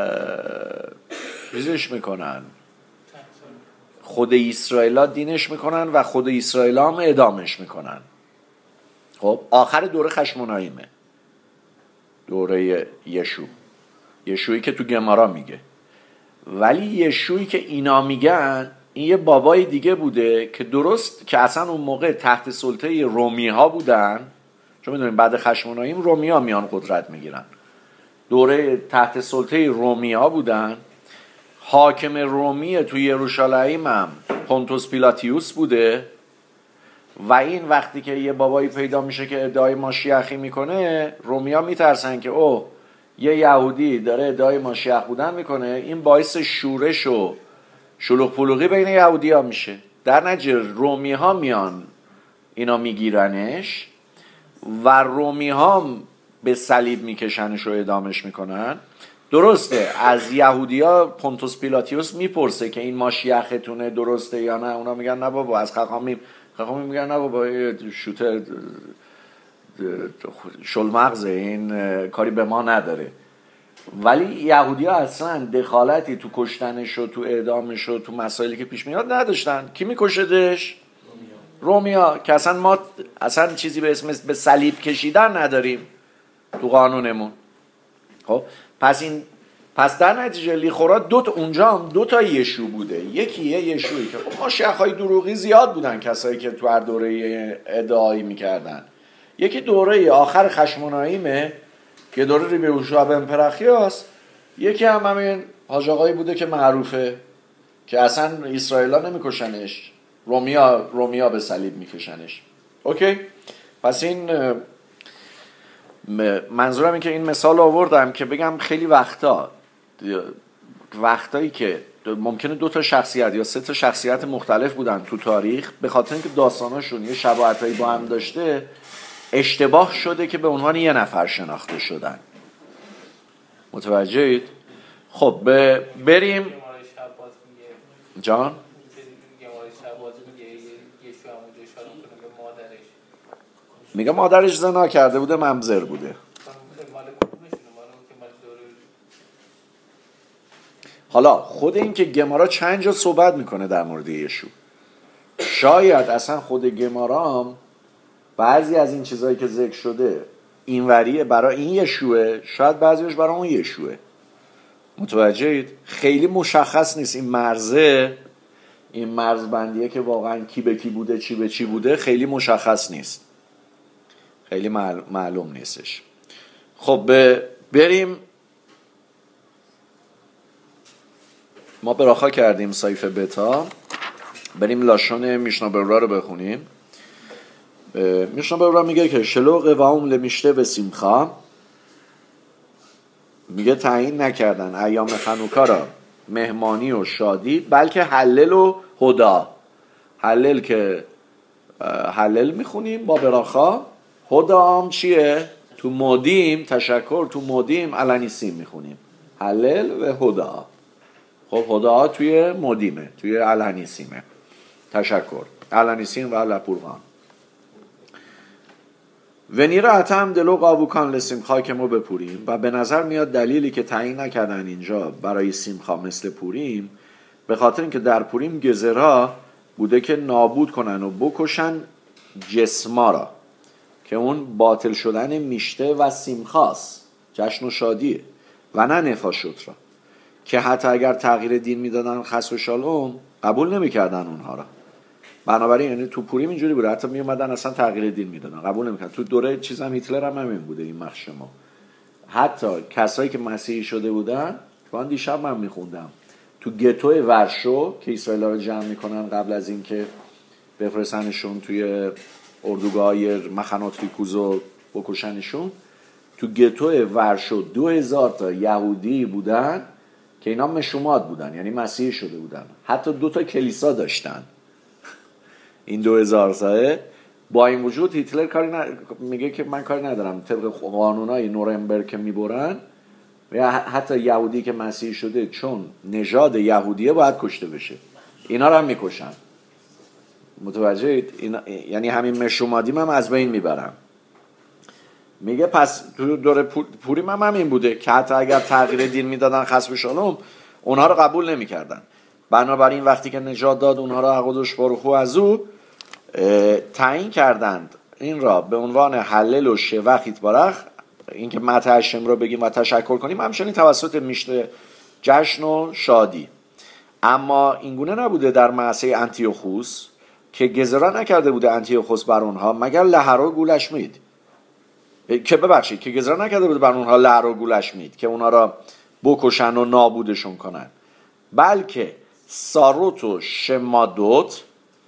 ریزش میکنن، خود اسرائیل دینش میکنن و خود اسرائیل هم اعدامش میکنن. خب آخر دوره خشموناییمه، دوره یشوع، یشوعی که تو گمارا میگه. ولی یشوعی که اینا میگن این یه بابای دیگه بوده که درست که اصلا اون موقع تحت سلطه رومی ها بودن، چون میدونیم بعد خشموناییم رومی ها میان قدرت میگیرن، دوره تحت سلطه رومی ها بودن. حاکم رومی توی یروشالیم هم پونتوس پیلاتیوس بوده و این وقتی که یه بابایی پیدا میشه که ادعای ماشیخی میکنه، رومی ها میترسن که اوه یه یهودی داره ادعای ماشیخ بودن میکنه، این باعث شورش و شلوغ پلوغی بین یهودی ها میشه. در نتیجه رومی ها میان اینا میگیرنش و رومی ها به صلیب میکشنش و اعدامش میکنن. درسته از یهودی ها پونتوس پیلاتیوس میپرسه که این ماشیختونه درسته یا نه، اونا میگن نه بابا. از خاقامی خاقامی میگن نه بابا شوتر شلمغزه، این کاری به ما نداره. ولی یهودی ها اصلا دخالتی تو کشتنش و تو اعدامش و تو مسائلی که پیش میاد نداشتن. کی میکشدش؟ رومی ها، که اصلا ما اصلا چیزی به اسم به صلیب کشیدن نداریم تو قانونمون. خب پس این پس در نتیجه لیخورا دو تا اونجا هم دو تا یشوع بوده. یکی یه یشوعی که خب ما شیخ‌های دروغی زیاد بودن، کسایی که تو هر دوره ادعایی میکردن. یکی دوره آخر خشموناییمه که دوره ربی یهوشع بن پرخیاست. یکی هم همین حاج آقایی بوده که معروفه که اصلا اسرائیل ها نمیکشنش، رومیا رومیا به صلیب میکشنش. اوکی؟ پس این منظورم این که این مثال آوردم که بگم خیلی وقتا وقتایی که ممکنه دو تا شخصیت یا سه تا شخصیت مختلف بودن تو تاریخ، به خاطر اینکه داستاناشون یه شباهتایی با هم داشته، اشتباه شده که به عنوان یه نفر شناخته شدن. متوجهید؟ خب بریم جان میگه مادرش زنا کرده بوده، ممزر بوده. حالا خود این که گمارا چند جا صحبت میکنه در مورد یشوع، شاید اصلا خود گمارام بعضی از این چیزایی که ذکر شده این وریه برای این یشوعه، شاید بعضیش برای اون یشوعه. متوجهید؟ خیلی مشخص نیست این مرزه، این مرزبندیه که واقعا کی به کی بوده چی به چی بوده خیلی مشخص نیست، خیلی معلوم نیستش. خب بریم، ما براخا کردیم سایف بتا، بریم لاشون میشنا برورا رو بخونیم. میشنا برورا میگه که شلوق و هم لمیشته و سیمخا، میگه تعیین نکردن ایام خنوکا را مهمانی و شادی، بلکه حلل و هدا. حلل که حلل میخونیم با براخا، هدا هم چیه؟ تو مودیم تشکر، تو مودیم علنیسیم میخونیم حلل و هدا. خب هدا توی مودیمه، توی علنیسیمه تشکر، علنیسیم و لپورغان. و نیره هم دلو قابوکان لسیمخا که ما بپوریم. و به نظر میاد دلیلی که تعیین نکردن اینجا برای سیمخا مثل پوریم، به خاطر اینکه در پوریم گزرا بوده که نابود کنن و بکشن جسما را، که اون باطل شدن میشته و سیمخاست، جشن و شادیه، و نه نفاشوت را، که حتی اگر تغییر دین میدادن خس و شالوم قبول نمیکردن اونها را. بنابراین یعنی تو پوریم اینجوری بوده، حتی می اومدن اصلا تغییر دین میدادن قبول نمیکردن. تو دوره چیزام هیتلر هم همین بوده این مخشما. حتی کسایی که مسیحی شده بودن، من دیشب من میخوندم تو گتو ورشو که اسرائیل رو جمع میکنن قبل از اینکه بفرستنشون توی اردوگاه‌های مخنات ریکوزو بکشنشون، تو گتو ورشو دو هزار تا یهودی بودن که اینا مشومات بودن، یعنی مسیحی شده بودن، حتی دو تا کلیسا داشتن این دو هزار ساله. با این وجود هیتلر کاری ن... میگه که من کاری ندارم، طبق قانونای نورنبرگ که میبرن یا حتی یهودی که مسیحی شده چون نژاد یهودیه باید کشته بشه، اینا رو هم میکشن. متوجهید؟ اینا... یعنی همین مشومادیم هم از بین میبرن. میگه پس تو دوره پوریم هم همین بوده که حتی اگر تغییر دین میدادن خسب شالوم اونها رو قبول نمیکردن. بنابراین وقتی که نجات داد اونها را حقودش بارخو از او تعیین کردند این را به عنوان حلل و شوخیت بارخ، این که مت هشم را بگیم و تشکر کنیم، همچنین توسط میشته جشن و شادی. اما اینگونه نبوده در معصه انتیوخوس که گزرا نکرده بوده انتیوخوس بر اونها مگر لهر و گولش مید، که ببخشید که گزرا نکرده بوده بر اونها لهر و گولش مید که اونها را بکشن و نابودشون کنن، بلکه ساروت و شمادوت،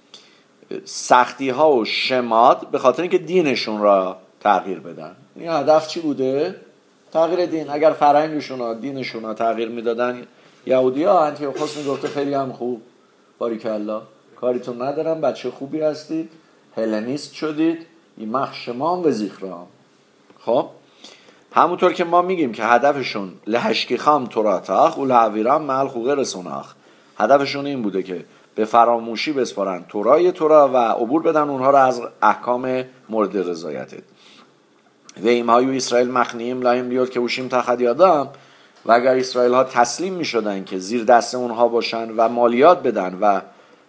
سختی ها و شماد، به خاطر اینکه دینشون را تغییر بدن. این هدف چی بوده؟ تغییر دین. اگر فرهنگشون ها دینشون ها تغییر میدادن، یهودی ها انتیوخوس میگفته خیلی هم خوب، باریکالله، کاریتون ندارم، بچه خوبی هستید، هلنیست شدید، این مخشمان و زیخرام. خب همونطور که ما میگیم که هدفشون لحشکی خام توراتاخ و لحویرام محل خوغه رسوناخ، هدفشون این بوده که به فراموشی بسپارن تورای تورا و عبور بدن اونها را از احکام مورد رضایتت. و ایمهای اسرائیل مخنیم لایم لیود که اوشیم تخت یادم، و اگر اسرائیل ها تسلیم می شدن که زیر دست اونها باشن و مالیات بدن و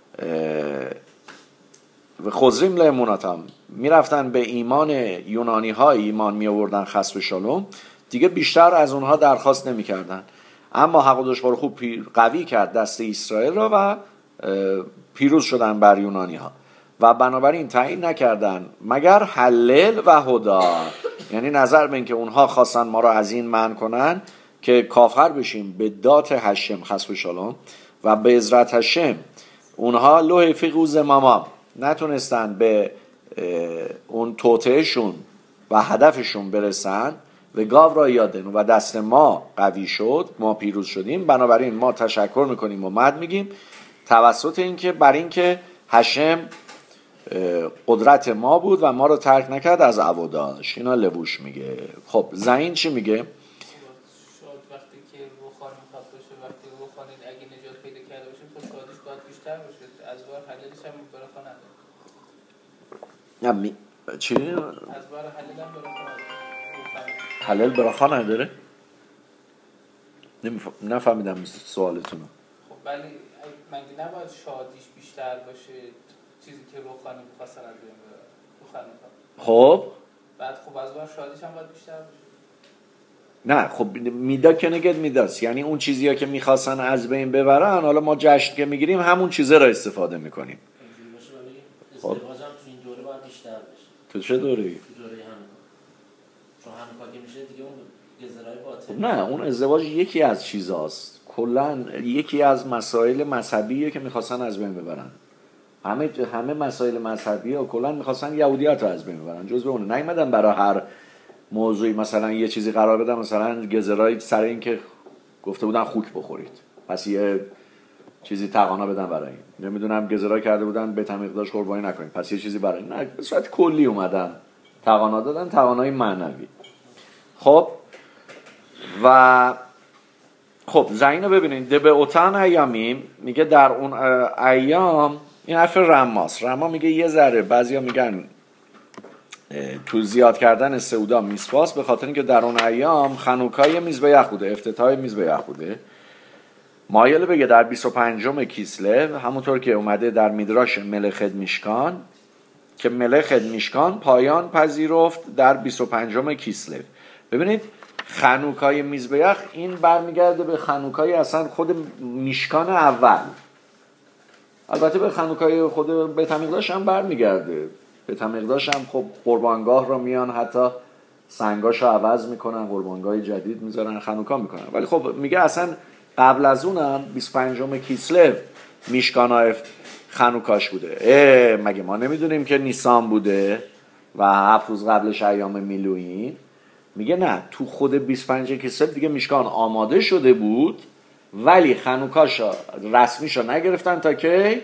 و خزریم لیموناتم می رفتن به ایمان یونانی ها ایمان می آوردن خسب شالوم، دیگه بیشتر از اونها درخواست نمی کردن. اما حقودش بارو خوب قوی کرد دست اسرائیل را و پیروز شدن بر یونانی ها و بنابراین تعیین نکردن مگر حلل و هدا، یعنی نظر به این که اونها خواستن ما را از این منع کنن که کافر بشیم به دات هشم خسب شالوم و به عزرت هشم اونها لوح فیقوز مامام نتونستن به اون توطئهشون و هدفشون برسن و گاو را یادن و دست ما قوی شد، ما پیروز شدیم. بنابراین ما تشکر میکنیم و مد میگیم توسط اینکه بر اینکه هشم قدرت ما بود و ما رو ترک نکرد از عباداش. اینا لبوش میگه. خب زین چی میگه؟ شاید وقتی که روخان میخواد باشه، وقتی روخان اگه نجات پیدا کرده باشیم تو شادیش باید بیشتر باشه، از بار حللش هم برخان نداره. نه می... چی؟ از بار حلل هم برخان نداره. حلل برخان نداره؟ نمیف... نفهمیدم سوالتونو. خب ولی مگه نباید شادیش بیشتر باشه چیزی که روخانی میخواستن از بین بره؟ روخانی خب بعد خب از بار شادیش هم باید بیشتر باشه. نه خب میدا که نگید میداست، یعنی اون چیزی ها که میخواستن از بین ببرن حالا ما جشن که میگیریم همون چیزه را استفاده میکنیم. خب ازدواج هم تو این دوره باید بیشتر بشه. تو چه دوره‌ای؟ تو دوره هانوکا. چون هانوکا که میشه دیگه اون گزارای باطل. نه اون ازدواج یکی از چیزاست، کلا یکی از مسائل مذهبیه که میخواستن از بین ببرن. همه همه مسائل مذهبی ها کلا میخواستن یهودیت رو از بین ببرن، جزء اون نیومدن برای هر موضوعی مثلا یه چیزی قرار بدن، مثلا گزارای سر این که گفته بودن خوک بخورید پس یه چیزی تقانا بدن برای این، نمیدونم گزارا کرده بودن به تمیقداش قربانی نکنید پس یه چیزی برای این، نه به صورت کلی اومدن تقانا دادن، تقانای معنوی. خب و خب زینو ببینید ده به اوتان ایامیم میگه در اون ایام، این حرف رماس، رما میگه یه ذره بعضیا میگن تو زیاد کردن سعودا میسواس، به خاطر اینکه در اون ایام خنوکای میزبه بوده، افتتاح میزبه بوده. مایل بگه در بیست و پنجم کیسلو، همونطور که اومده در میدراش ملخت میشکان که ملخت میشکان پایان پذیرفت در بیست و پنجم کیسلو. ببینید خنوکای میزبیخ این برمیگرده به خنوکای اصلا خود میشکان اول، البته به خنوکای خود بیت المقدس هم برمیگرده. بیت المقدس هم خب قربانگاه رو میان حتی سنگاشو عوض میکنن، قربانگاه جدید میذارن، خنوکا میکنن، ولی خب میگه اصلا قبل از اونم بیست و پنجم کیسلو میشکان خنوکاش بوده. اه مگه ما نمیدونیم که نیسان بوده و هفت روز قبلش ایام میلویین؟ میگه نه، تو خود بیست و پنج کیسلو دیگه میشکان آماده شده بود ولی خنوکاشا رسمیشا نگرفتن تا که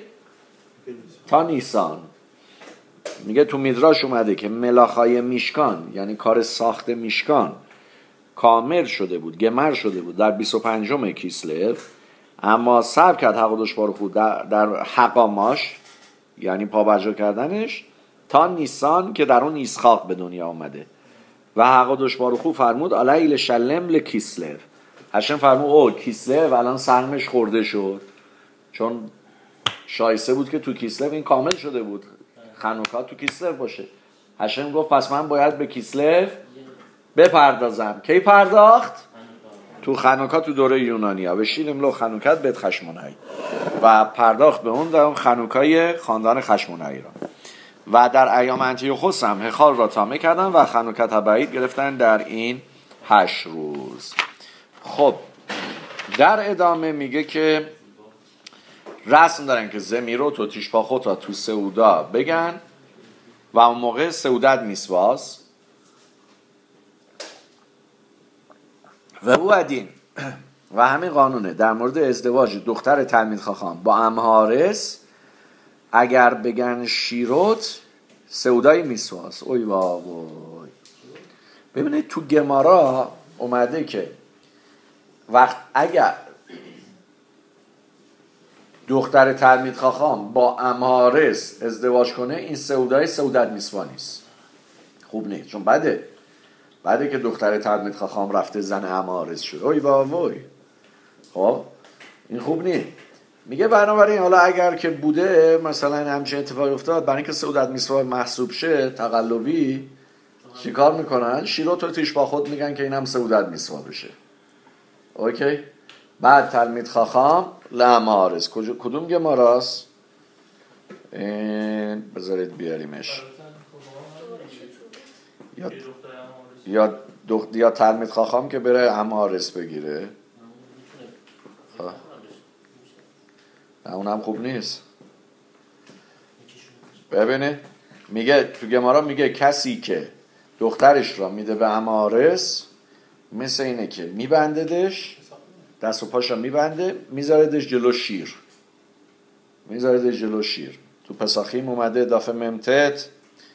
تا نیسان. میگه تو میدراش اومده که ملاخای میشکان یعنی کار ساخت میشکان کامل شده بود، گمر شده بود در بیست و پنجم کیسلو، اما صبر کرد حق و دشوار خود در, در حقاماش یعنی پابرجا کردنش تا نیسان که در اون ایسخاق به دنیا اومده و حق و دشوار خود فرمود علیل شلم لکیسلو. هشم فرمود او کیسلو الان سهمش خورده شد، چون شایسته بود که تو کیسلو این کامل شده بود، خنوکا تو کیسلو باشه. هشم گفت پس من باید به کیسلو بپردازم. کی پرداخت؟ تو خنوکا تو دوره یونانیا به شیلم لو خنوکت بهت خشمونایی و پرداخت به اون در اون خنوکای خاندان خشمونایی را. و در ایام انتیوخوس هم هخال را تامه کردن و خنوکت بعید گرفتن در این هشت روز. خب در ادامه میگه که رسم دارن که زمیروت و تیشپاخوتا تو سعودا بگن و اون موقع سعودت میسواس و او ادین و همین قانونه در مورد ازدواج دختر تلمید خاخام با امهارس اگر بگن شیروت سعودای میسواس. اوی بابای ببینید تو گمارا اومده که وقت اگر دختر تلمید خاخام با امهارس ازدواج کنه این سعودای سعودت میسوا نیست، خوب نیست، چون بده بعده که دختر تلمید خاخام رفته زن امهارس شد. اوی بابای خب این خوب نیست. میگه بنابراین حالا اگر که بوده مثلا همچین اتفاقی افتاد برای اینکه سعودت میسوا محسوب شه تقلبی چیکار میکنن؟ شیروت و تیش با خود میگن که این هم سعودت میسوا بشه. اوکی بعد تلمید خاخام لامارس کدوم گماراست؟ بذارید بیاریمش یا یا دخت یا تلمید خاخام که بره امارس بگیره. نه اونم خوب نیست. ببینه میگه تو گمارا میگه کسی که دخترش را میده به امارس مثل اینه که میبنددش دست و پاشا میبنده میذاردش جلو شیر میذاردش جلو شیر. تو پساخیم اومده اضافه ممتد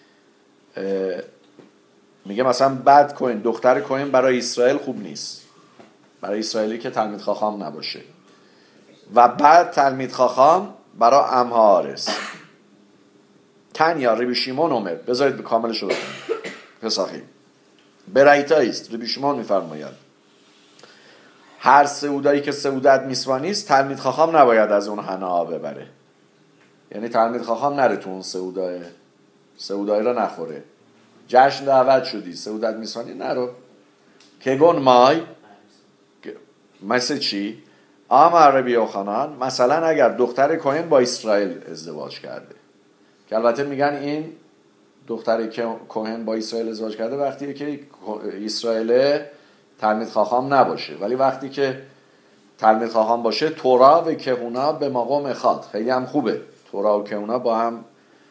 میگه مثلا بد کوین دختر کوین برای اسرائیل خوب نیست، برای اسرائیلی که تلمید خاخام نباشه، و بعد تلمید خاخام برای امهارس تن یا ربی شیمون اومد بذارید به کاملش رو پساخیم برایتایست ربی شیمون میفرماید هر سعودایی که سعودت میسوا نیست تلمید خاخام نباید از اون حنا ببره، یعنی تلمید خاخام نره تو اون سعودای سعودای را نخوره. جشن دعوت شدی سعودت میسوانی نرو، کگون مای مثل چی؟ امر ربی یوحنان مثلا اگر دختر کوهن با اسرائیل ازدواج کرده، که البته میگن این دختر کوهن با اسرائیل ازدواج کرده وقتی که اسرائیل تلمید خاخام نباشه، ولی وقتی که تلمید خاخام باشه تورا و کهونا به مقام اخاد، خیلی هم خوبه، تورا و کهونا با هم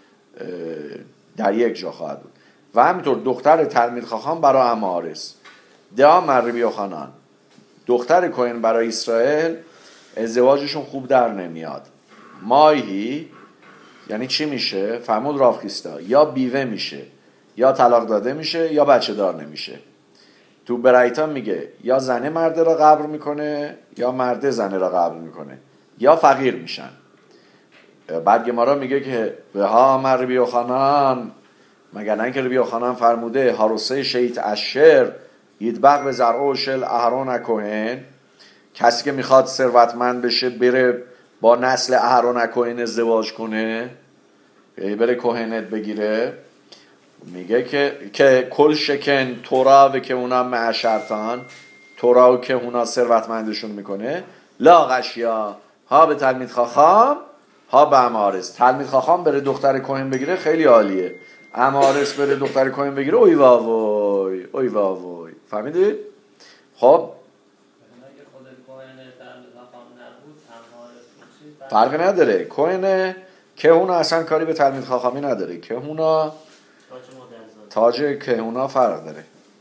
در یک جا خواهد بود. و همینطور دختر تلمید خاخام برای امارس دعا مربی یوحنان، دختر کوهن برای اسرائیل ازدواجشون خوب در نمیاد. ماهی یعنی چی میشه؟ فرمود رافخیستا، یا بیوه میشه یا طلاق داده میشه یا بچه دار نمیشه. تو برایتا میگه یا زنه مرده را قبر میکنه یا مرده زنه را قبر میکنه یا فقیر میشن. بعد گمارا میگه که به ها امر ربی یوحنان، مگر نه که ربی یوحنان فرموده هاروسه شیط اشر یدبق به زرعو شل اهرون کوهن، کسی که میخواد ثروتمند بشه بره با نسل اهرون کوهن ازدواج کنه، بره کوهنت بگیره. میگه که که کل شکن تورا و که اونا معشرتان، تورا و که اونا ثروتمندشون میکنه، لا غشیا ها به تلمید خاخام ها به امارس. تلمید خاخام بره دختر کوهن بگیره خیلی عالیه، امارس بره دختر کوهن بگیره اوی واوی اوی واوی. فهمیدید؟ خب فرق نداره، کوهن کهونا اصلا کاری به تلمید خاخامی نداره، کهونا تاج کهونا فرق داره.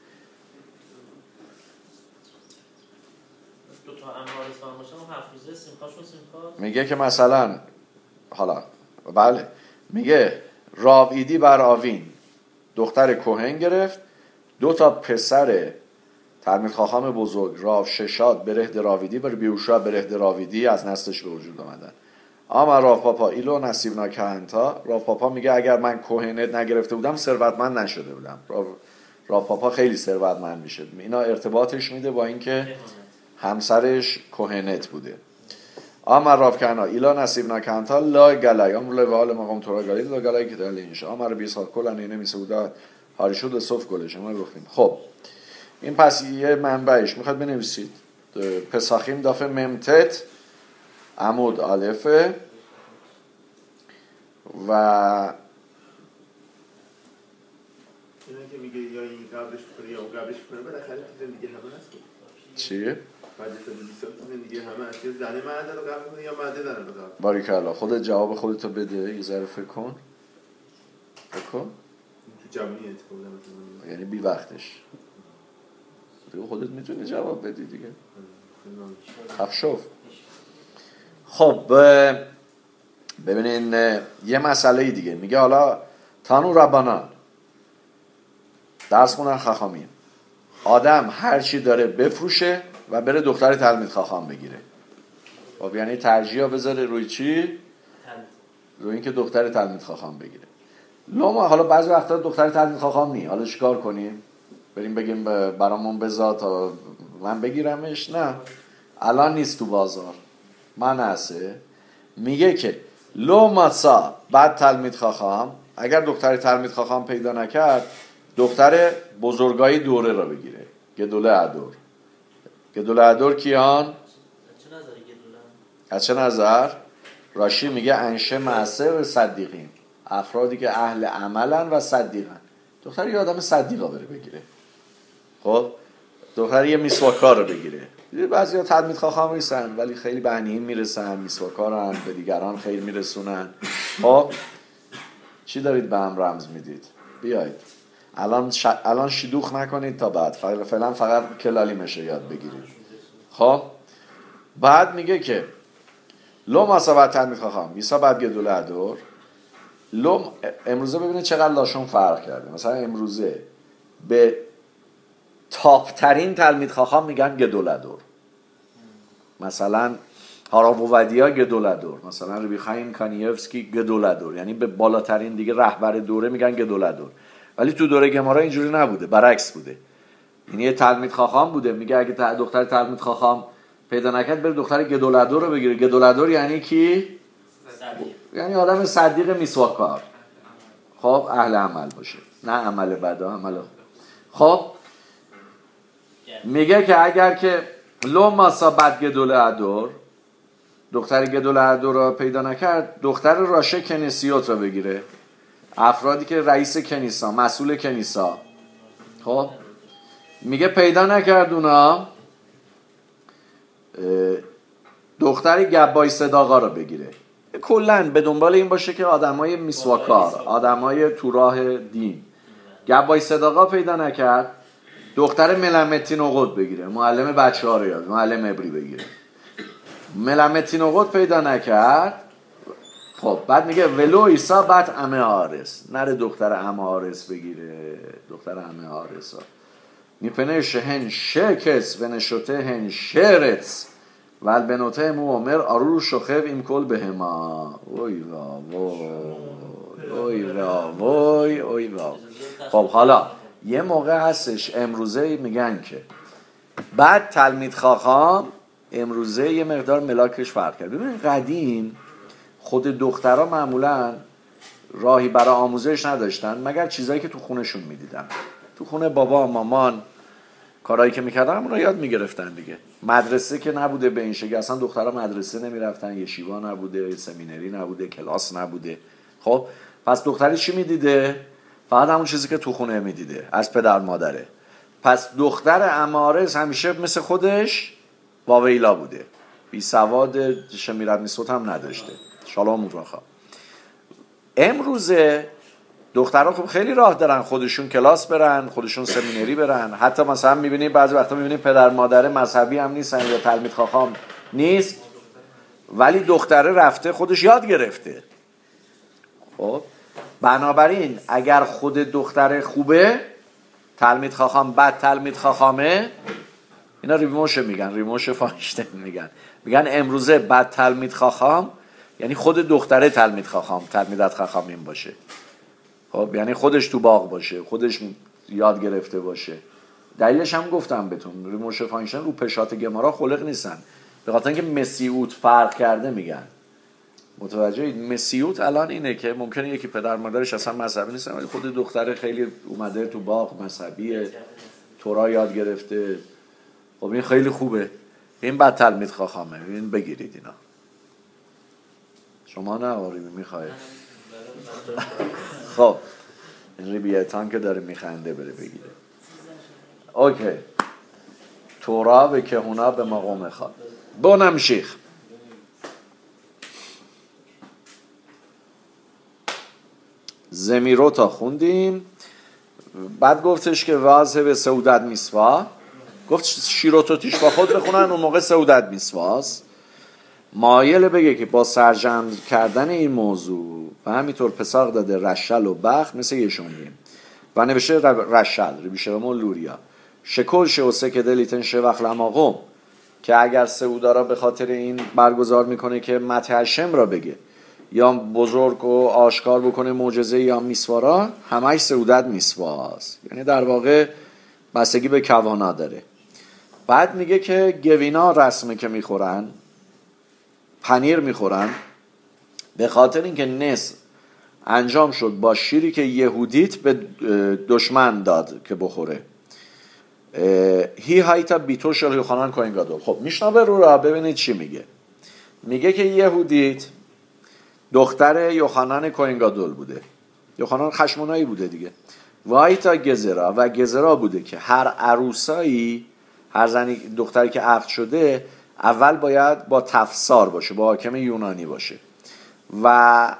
میگه که مثلا حالا بله میگه راویدی بر آوین دختر کوهن گرفت، دو تا پسر تلمید خاخام بزرگ راو ششاد برهد راویدی بر بیوشا برهد راویدی از نسلش به وجود آمدن. اما راو پاپا ایلو نصیب ناکهنتا، راو پاپا میگه اگر من کوهنت نگرفته بودم ثروتمند نشده بودم. راو, راو پاپا خیلی ثروتمند میشه. اینا ارتباطش میده با اینکه همسرش کوهنت بوده. اما راو کنا ایلا نصیب ناکهنتا لا گلای امر لوال مقام تورا گلی لا گلای که دل اینش اما رو بیسات کلا نه نمیسه بوده هاری شد صف گلش ما گفتیم. خب این پس یه منبعش میخواد بنویسید پساخیم دافه ممتت عمود الفه و اینا که میگه یا این قبلش کنه یا اون قبلش کنه بالاخره تو زندگی همه هست که چیه؟ بعد از بیست سال تو زندگی همه هست که زنه مرد رو قبل کنه یا مرد زنه رو قبل. باریکلا خودت جواب خودتو بده یه ذره فکر کن. فکر کن. تو جمعیت کردم یعنی بی وقتش. دیگه خودت میتونی جواب بدی دیگه. خفشوف. خب ببینین یه مسئله دیگه میگه حالا تانو ربانان درس خونن خاخامین، آدم هر چی داره بفروشه و بره دختر تلمید خاخام بگیره. خب یعنی ترجیح بذاره روی چی؟ روی اینکه دختر تلمید خاخام بگیره. لما حالا بعضی وقتا دختر تلمید خاخام نی، حالا چیکار کنیم؟ بریم بگیم برامون بذار تا من بگیرمش؟ نه الان نیست تو بازار من هسته. میگه که لو ماسا بعد تلمید خاخام، اگر دختر تلمید خاخام پیدا نکرد دختر بزرگای دوره را بگیره. گدوله ادور. گدوله ادور کیان؟ از چه نظر؟ راشی میگه انشه معصه و صدیقین، افرادی که اهل عملن و صدیقن. دختر یه آدم صدیقا بره بگیره. خب دختر یه میسواکار رو بگیره. بعضی ها تلمید خاخام میرسن ولی خیلی به انیین میرسن، میسواکارن، به دیگران خیر میرسونن. خب چی دارید به هم رمز میدید؟ بیایید الان ش... الان شیدوخ نکنید تا بعد، فعلا فقط کلالی مشه یاد بگیرید. خب بعد میگه که لوم اصابت تلمید خاخام بیسا بعد گدوله ادور. لوم امروزه ببینید چقدر لاشون فرق کرده. مثلا امروزه به تاپ ترین تلمید خاخام میگن گدوله ادور، مثلا هاراوودیا گدوله ادور، مثلا ربی خایم کانیفسکی گدوله ادور، یعنی به بالاترین دیگه رهبر دوره میگن گدوله ادور. ولی تو دوره گمارا اینجوری نبوده، برعکس بوده. یعنی یه تلمید خاخام بوده میگه اگه دختر تلمید خاخام پیدا نکرد بره دختر گدوله ادور رو بگیره. گدوله ادور یعنی کی؟ صدیق. یعنی آدم صدیق میسواکار. خب اهل عمل باشه، نه عمل بد، عمل. خب میگه که اگر که لو ماسا بد گدول ادور، دختر گدول ادور را پیدا نکرد، دختر راشه کنیسیوت را بگیره، افرادی که رئیس کنیسا، مسئول کنیسا. خب میگه پیدا نکرد اونا، دختری گبای صداقا را بگیره. کلن به دنبال این باشه که آدمای میسواکار، آدمای تو راه دین. گبای صداقا پیدا نکرد، دختر ملمتین اوقات بگیره، معلم بچه ها رو یاد، معلم عبری بگیره. ملمتین اوقات پیدا نکرد. خب بعد میگه ولو ایسا بعد امه آرس، نره دختر امه آرس بگیره، دختر امه آرس ها میپنه شهن شکس و نشوته هن شرץ و البنوته موامر آرور شخف این کل به هما. اوی وا وای اوی وا وای اوی وا. خب حالا یه موقع هستش امروزه میگن که بعد تلمید خاخام، امروزه یه مقدار ملاکش فرق کرد. ببینید قدیم خود دخترها معمولا راهی برای آموزش نداشتن مگر چیزایی که تو خونشون میدیدن. تو خونه بابا مامان کارهایی که میکردن همون رو یاد میگرفتن دیگه. مدرسه که نبوده به این شکل، اصلا دخترها مدرسه نمیرفتن، یشیوا نبوده، سمینری نبوده، کلاس نبوده. خب پس دختری چی میدیده؟ فقط همون چیزی که تو خونه میدیده از پدر مادره. پس دختر امارز همیشه مثل خودش واویلا بوده، بی سواد، شمیرت نیسوت هم نداشته. شالام راخا. امروزه دخترها خب خیلی راه دارن، خودشون کلاس برن، خودشون سمینری برن. حتی مثلا میبینیم بعضی وقتا میبینیم پدر مادر مذهبی هم نیستن یا تلمید خاخام نیست، ولی دختره رفته خودش یاد گرفته. خب بنابراین اگر خود دختر خوبه، تلمید خاخام بد تلمید خاخامه، اینا ریموش میگن، ریموش فاینشتین میگن، میگن امروزه بد تلمید خاخام یعنی خود دختره تلمید خاخام، تلمیدت خاخام این باشه. خب یعنی خودش تو باغ باشه، خودش یاد گرفته باشه. دلیلش هم گفتم بهتون، ریموش فاینشتین رو پشات گمارا خلق نیستن، به خاطر اینکه مسیوت فرق کرده میگن. متوجهید؟ مسیوت الان اینه که ممکنه یکی پدر مادرش اصلا مذهبی نیستن ولی خود دختره خیلی اومده تو باغ مذهبیه، تورا یاد گرفته. خب این خیلی خوبه، این بد تلمید خاخامه، این بگیرید اینا. شما نه آریمی میخواید؟ خب این ریبیتان که داره میخنده بره بگیره. اوکی. تورا و کهونا به مقام خواد. بونم شیخ. زمیرو تا خوندیم. بعد گفتش که واضحه به سعودت میسوا، گفت شیروتو تیشوا خود بخونن، اون موقع سعودت میسواست. مایل بگه که با سرجم کردن این موضوع و همینطور پساق داده رشل و بخت مثل یه شونیم و نوشته رشل ریبیشه و لوریا شکل شوسه که دلیتن شوخ لماقم، که اگر سعودارا به خاطر این برگزار میکنه که متع هشم را بگه یا بزرگ و آشکار بکنه معجزه یا میسوارا، همش سعودت میسواست، یعنی در واقع بستگی به کوانا داره. بعد میگه که گوینا رسمه که میخورن، پنیر میخورن، به خاطر اینکه نس انجام شد با شیری که یهودیت به دشمن داد که بخوره. هی هایتا بیتو شل یوحنان کوهن گادول. خب میشنوه رو را ببینید چی میگه. میگه که یهودیت دختر یوحنان کوهن گادول بوده، یوحنان خشمونایی بوده دیگه. وایتا گزرا، و گزرا بوده که هر عروسایی، هر زنی دختری که عقد شده اول باید با تفسار باشه، با حاکم یونانی باشه و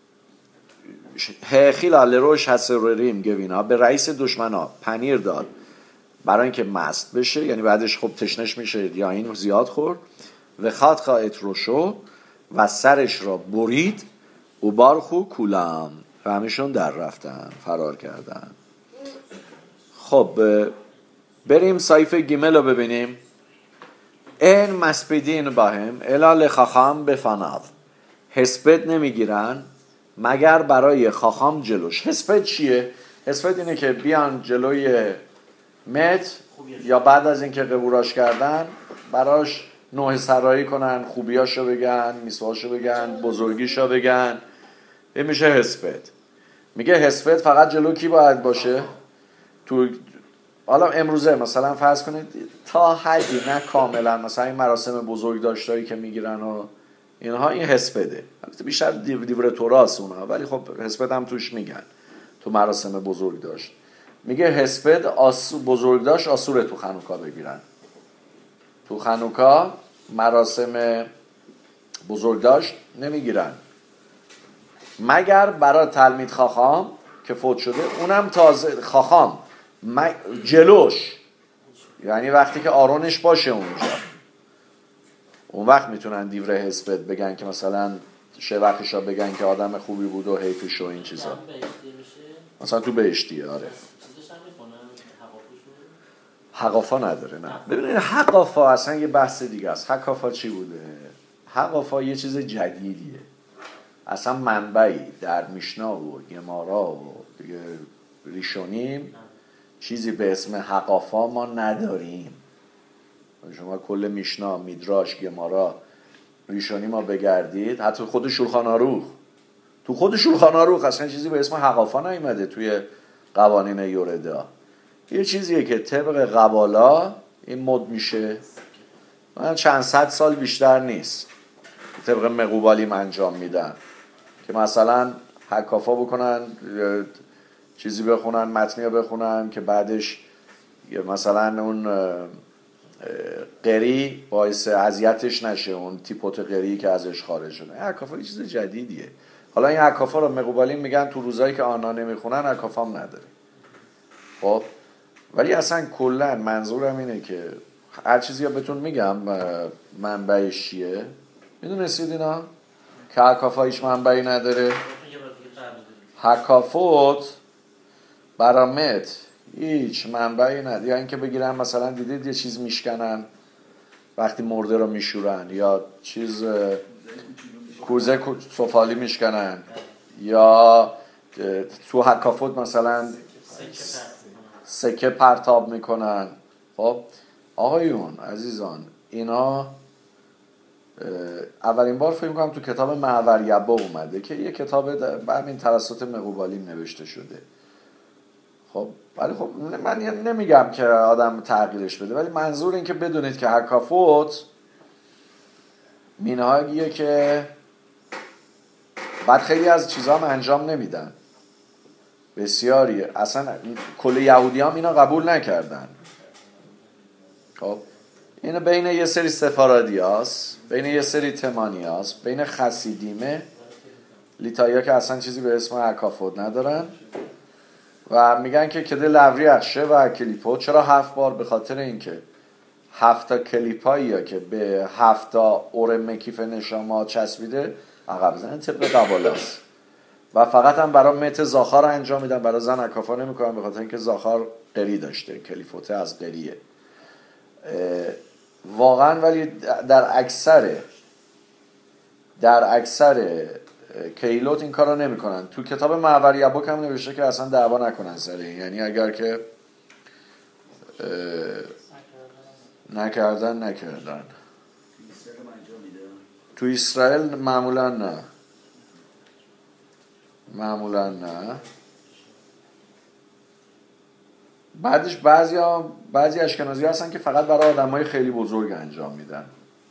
خیلال روش حسروریم گوینا به رئیس دشمنا پنیر داد برای اینکه مست بشه، یعنی بعدش خب تشنش میشه یا این زیاد خورد. و خاط خواهد روشو و سرش را برید و بارخو کولم و همیشون در رفتن، فرار کردن. خب بریم صحیفه گیمل رو ببینیم. این مسپیدین باهم الال خاخام بفناد، حسبت نمیگیرن مگر برای خاخام جلوش. حسبت چیه؟ حسبت اینه که بیان جلوی مت یا بعد از اینکه قبوراش کردن براش نوح سرایی کنن، خوبیاشو بگن، میسواشو بگن، بزرگیشو بگن. این میشه حسبت. میگه حسبت فقط جلو کی باید باشه؟ تو حالا امروزه مثلا فرض کنید تا حدی نه کاملا مثلا این مراسم بزرگ داشتایی که میگیرن و اینها این حسبده، بیشتر دیور توراس اونها، ولی خب حسبد هم توش میگن تو مراسم بزرگ داشت. میگه حسبد آسو بزرگ داشت آسوره تو خانوکا بگیرن. تو خانوکا مراسم بزرگ داشت نمیگیرن مگر برای تلمید خاخام که فوت شده، اونم تازه خاخام جلوش، یعنی وقتی که آرونش باشه اونجا، اون وقت میتونن دیوره حسبت بگن که مثلا شبخشا بگن که آدم خوبی بود و حیفش و این چیزا. مثلا تو بهشتیه. آره حقافا نداره. نه ببینید حقافا اصلا یه بحث دیگه است. حقافا چی بوده؟ حقافا یه چیز جدیدیه، اصلا منبعی در میشنا و گمارا و دیگه ریشونیم چیزی به اسم حقافا ما نداریم. شما کل میشنا، میدراش، گمارا، ریشونی ما بگردید، حتی خود شولخان آروخ، تو خود شولخان آروخ اصلا چیزی به اسم حقافا نیومده توی قوانین یوردا. یه چیزیه که طبق قبالا این مد میشه، من چند صد سال بیشتر نیست طبق مقوبالیم انجام میدن که مثلا حکافا بکنن، چیزی بخونن، متنی بخونن که بعدش مثلا اون قری باعث اذیتش نشه، اون تیپوت قری که ازش خارج شده. حکافا یه چیز جدیدیه. حالا این حکافا رو مقوبالیم میگن تو روزایی که آنها نمیخونن حکافا هم نداره. خب ولی اصلا کلا منظورم اینه که هر چیزی رو بهتون میگم منبعش چیه، میدونستید اینا که حکافا هیچ منبعی نداره. حکافوت برامت هیچ منبعی نداره، یا اینکه بگیرن مثلا دیدید یه چیز میشکنن وقتی مرده رو میشورن، یا چیز کوزه سفالی میشکنن، یا تو حکافوت مثلا سکه پرتاب میکنن. خب آقایون عزیزان، اینا اولین بار فکر میکنم تو کتاب معور یبا اومده که یه کتاب به همین توسط مقوبالیم نوشته شده. خب ولی خب من نمیگم که آدم تغییرش بده، ولی منظور این که بدونید که حکافوت مینهاگیه که بعد خیلی از چیزا هم انجام نمیدن، بسیاری اصلا کل یهودی هم اینا قبول نکردن. خب این بین یه سری سفارادی هست، بین یه سری تمانی هست، بین خسیدیمه لیتایا که اصلا چیزی به اسم حکافوت ندارن و میگن که کده لوری اخشه و کلیپو. چرا هفت بار؟ به خاطر اینکه هفتا کلیپایی که به هفتا اور مکیف نشاما چسبیده عقب زنن طبق قبال است و فقط هم برای مت زاخار انجام میدن، برای زن حکافا نمیکنن به خاطر اینکه زاخار قری داشته، کلیفوته از قریه واقعا. ولی در اکثر در اکثر کیلوت این کارا نمیکنن. تو کتاب معور یبوک هم نوشته که اصلا دعوا نکنن سر این، یعنی اگر که نکردن نکردن. تو اسرائیل معمولا نه، معمولا نه. بعدش بعضی ها بعضی اشکنازی هستن که فقط برای آدمای خیلی بزرگ انجام میدن.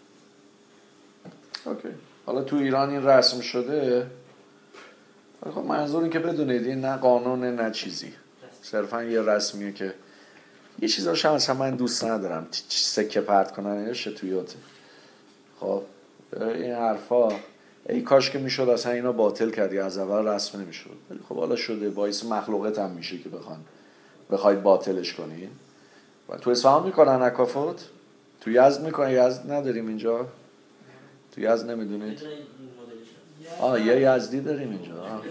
اوکی. حالا تو ایران این رسم شده، خب منظور این که بدونید این نه قانون نه چیزی، صرفا یه رسمیه که یه چیزاش هم اصلا من دوست ندارم سکه پرت کنن یا شتویاته. خب این حرفا ای کاش که میشد اصلا اینا باطل کردی، از اول رسم نمیشد، ولی خب حالا شده، باعث مخلوقت هم میشه که بخوان بخواید باطلش کنین. و تو اصفهان میکنن حکافوت، تو یزد میکنن. یزد نداریم اینجا، تو یزد نمیدونید؟ آه یه یزدی داریم اینجا. آه.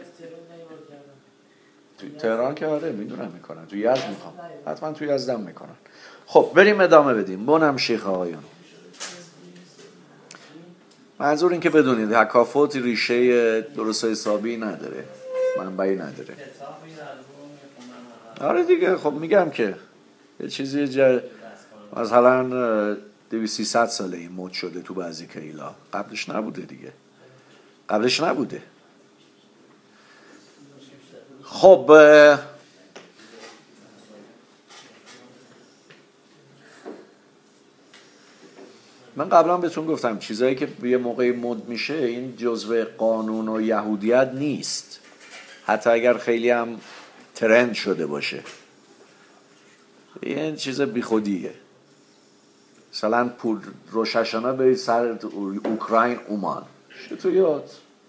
تو تهران که آره میدونم میکنن، تو یزد میخوام حتما تو یزدم میکنن. خب بریم ادامه بدیم. بونم شیخ آقایون، منظور این که بدونید حکافوت ریشه درست حسابی نداره، منبعی نداره. آره دیگه، خب میگم که یه چیزی جا مثلا دویست سیصد ساله این مد شده تو بعضی کیلا، قبلش نبوده دیگه، قبلش نبوده. خب من قبلا بهتون گفتم چیزایی که یه موقعی مد میشه این جزء قانون و یهودیت نیست، حتی اگر خیلی هم ترند شده باشه. این چیز بیخودیه. مثلا پول روششانه برید سر اوکراین اومان شتویات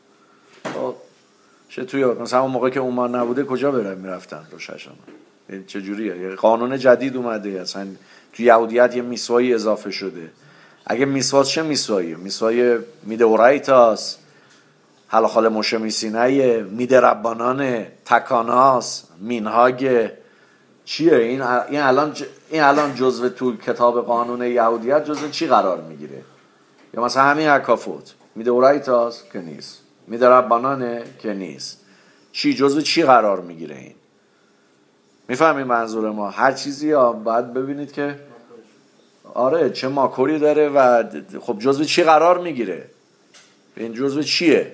شتویات مثلا اون موقع که اومان نبوده کجا برن میرفتن روششانه؟ این چجوریه؟ یه قانون جدید اومده اصلا تو یهودیت یه میسوایی اضافه شده. اگه میسواس چه میسوایی؟ میسوای میدورایتاس، حلاخال موشه میسینه، میده ربانانه، تکاناس، مینهاگ چیه؟ این این الان این الان جزء تو کتاب قانون یهودیت جزء چی قرار میگیره؟ یا مثلا همین اکافوت میدورایتاس که نیست، میده ربانانه که نیست، چی جزء چی قرار میگیره؟ این میفهمین منظور ما؟ هر چیزی ها باید ببینید که آره چه ماکوری داره و خب جزء چی قرار میگیره، این جزء چیه.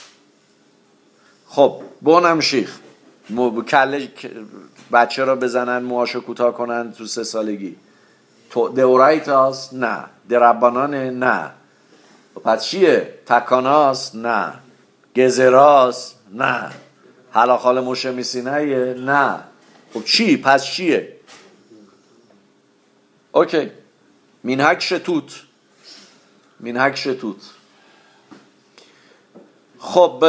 خب بونم شیخ کله بچه را بزنن موهاشو کوتاه کنن تو سه سالگی تو دورایتاس نه، دربانانه نه، پس چیه؟ تکاناس نه، گزراس نه، حلاخال موشه میسینه نه. خب چی؟ پس چیه؟ اوکی مینهک شتوت مینهک شتوت. خب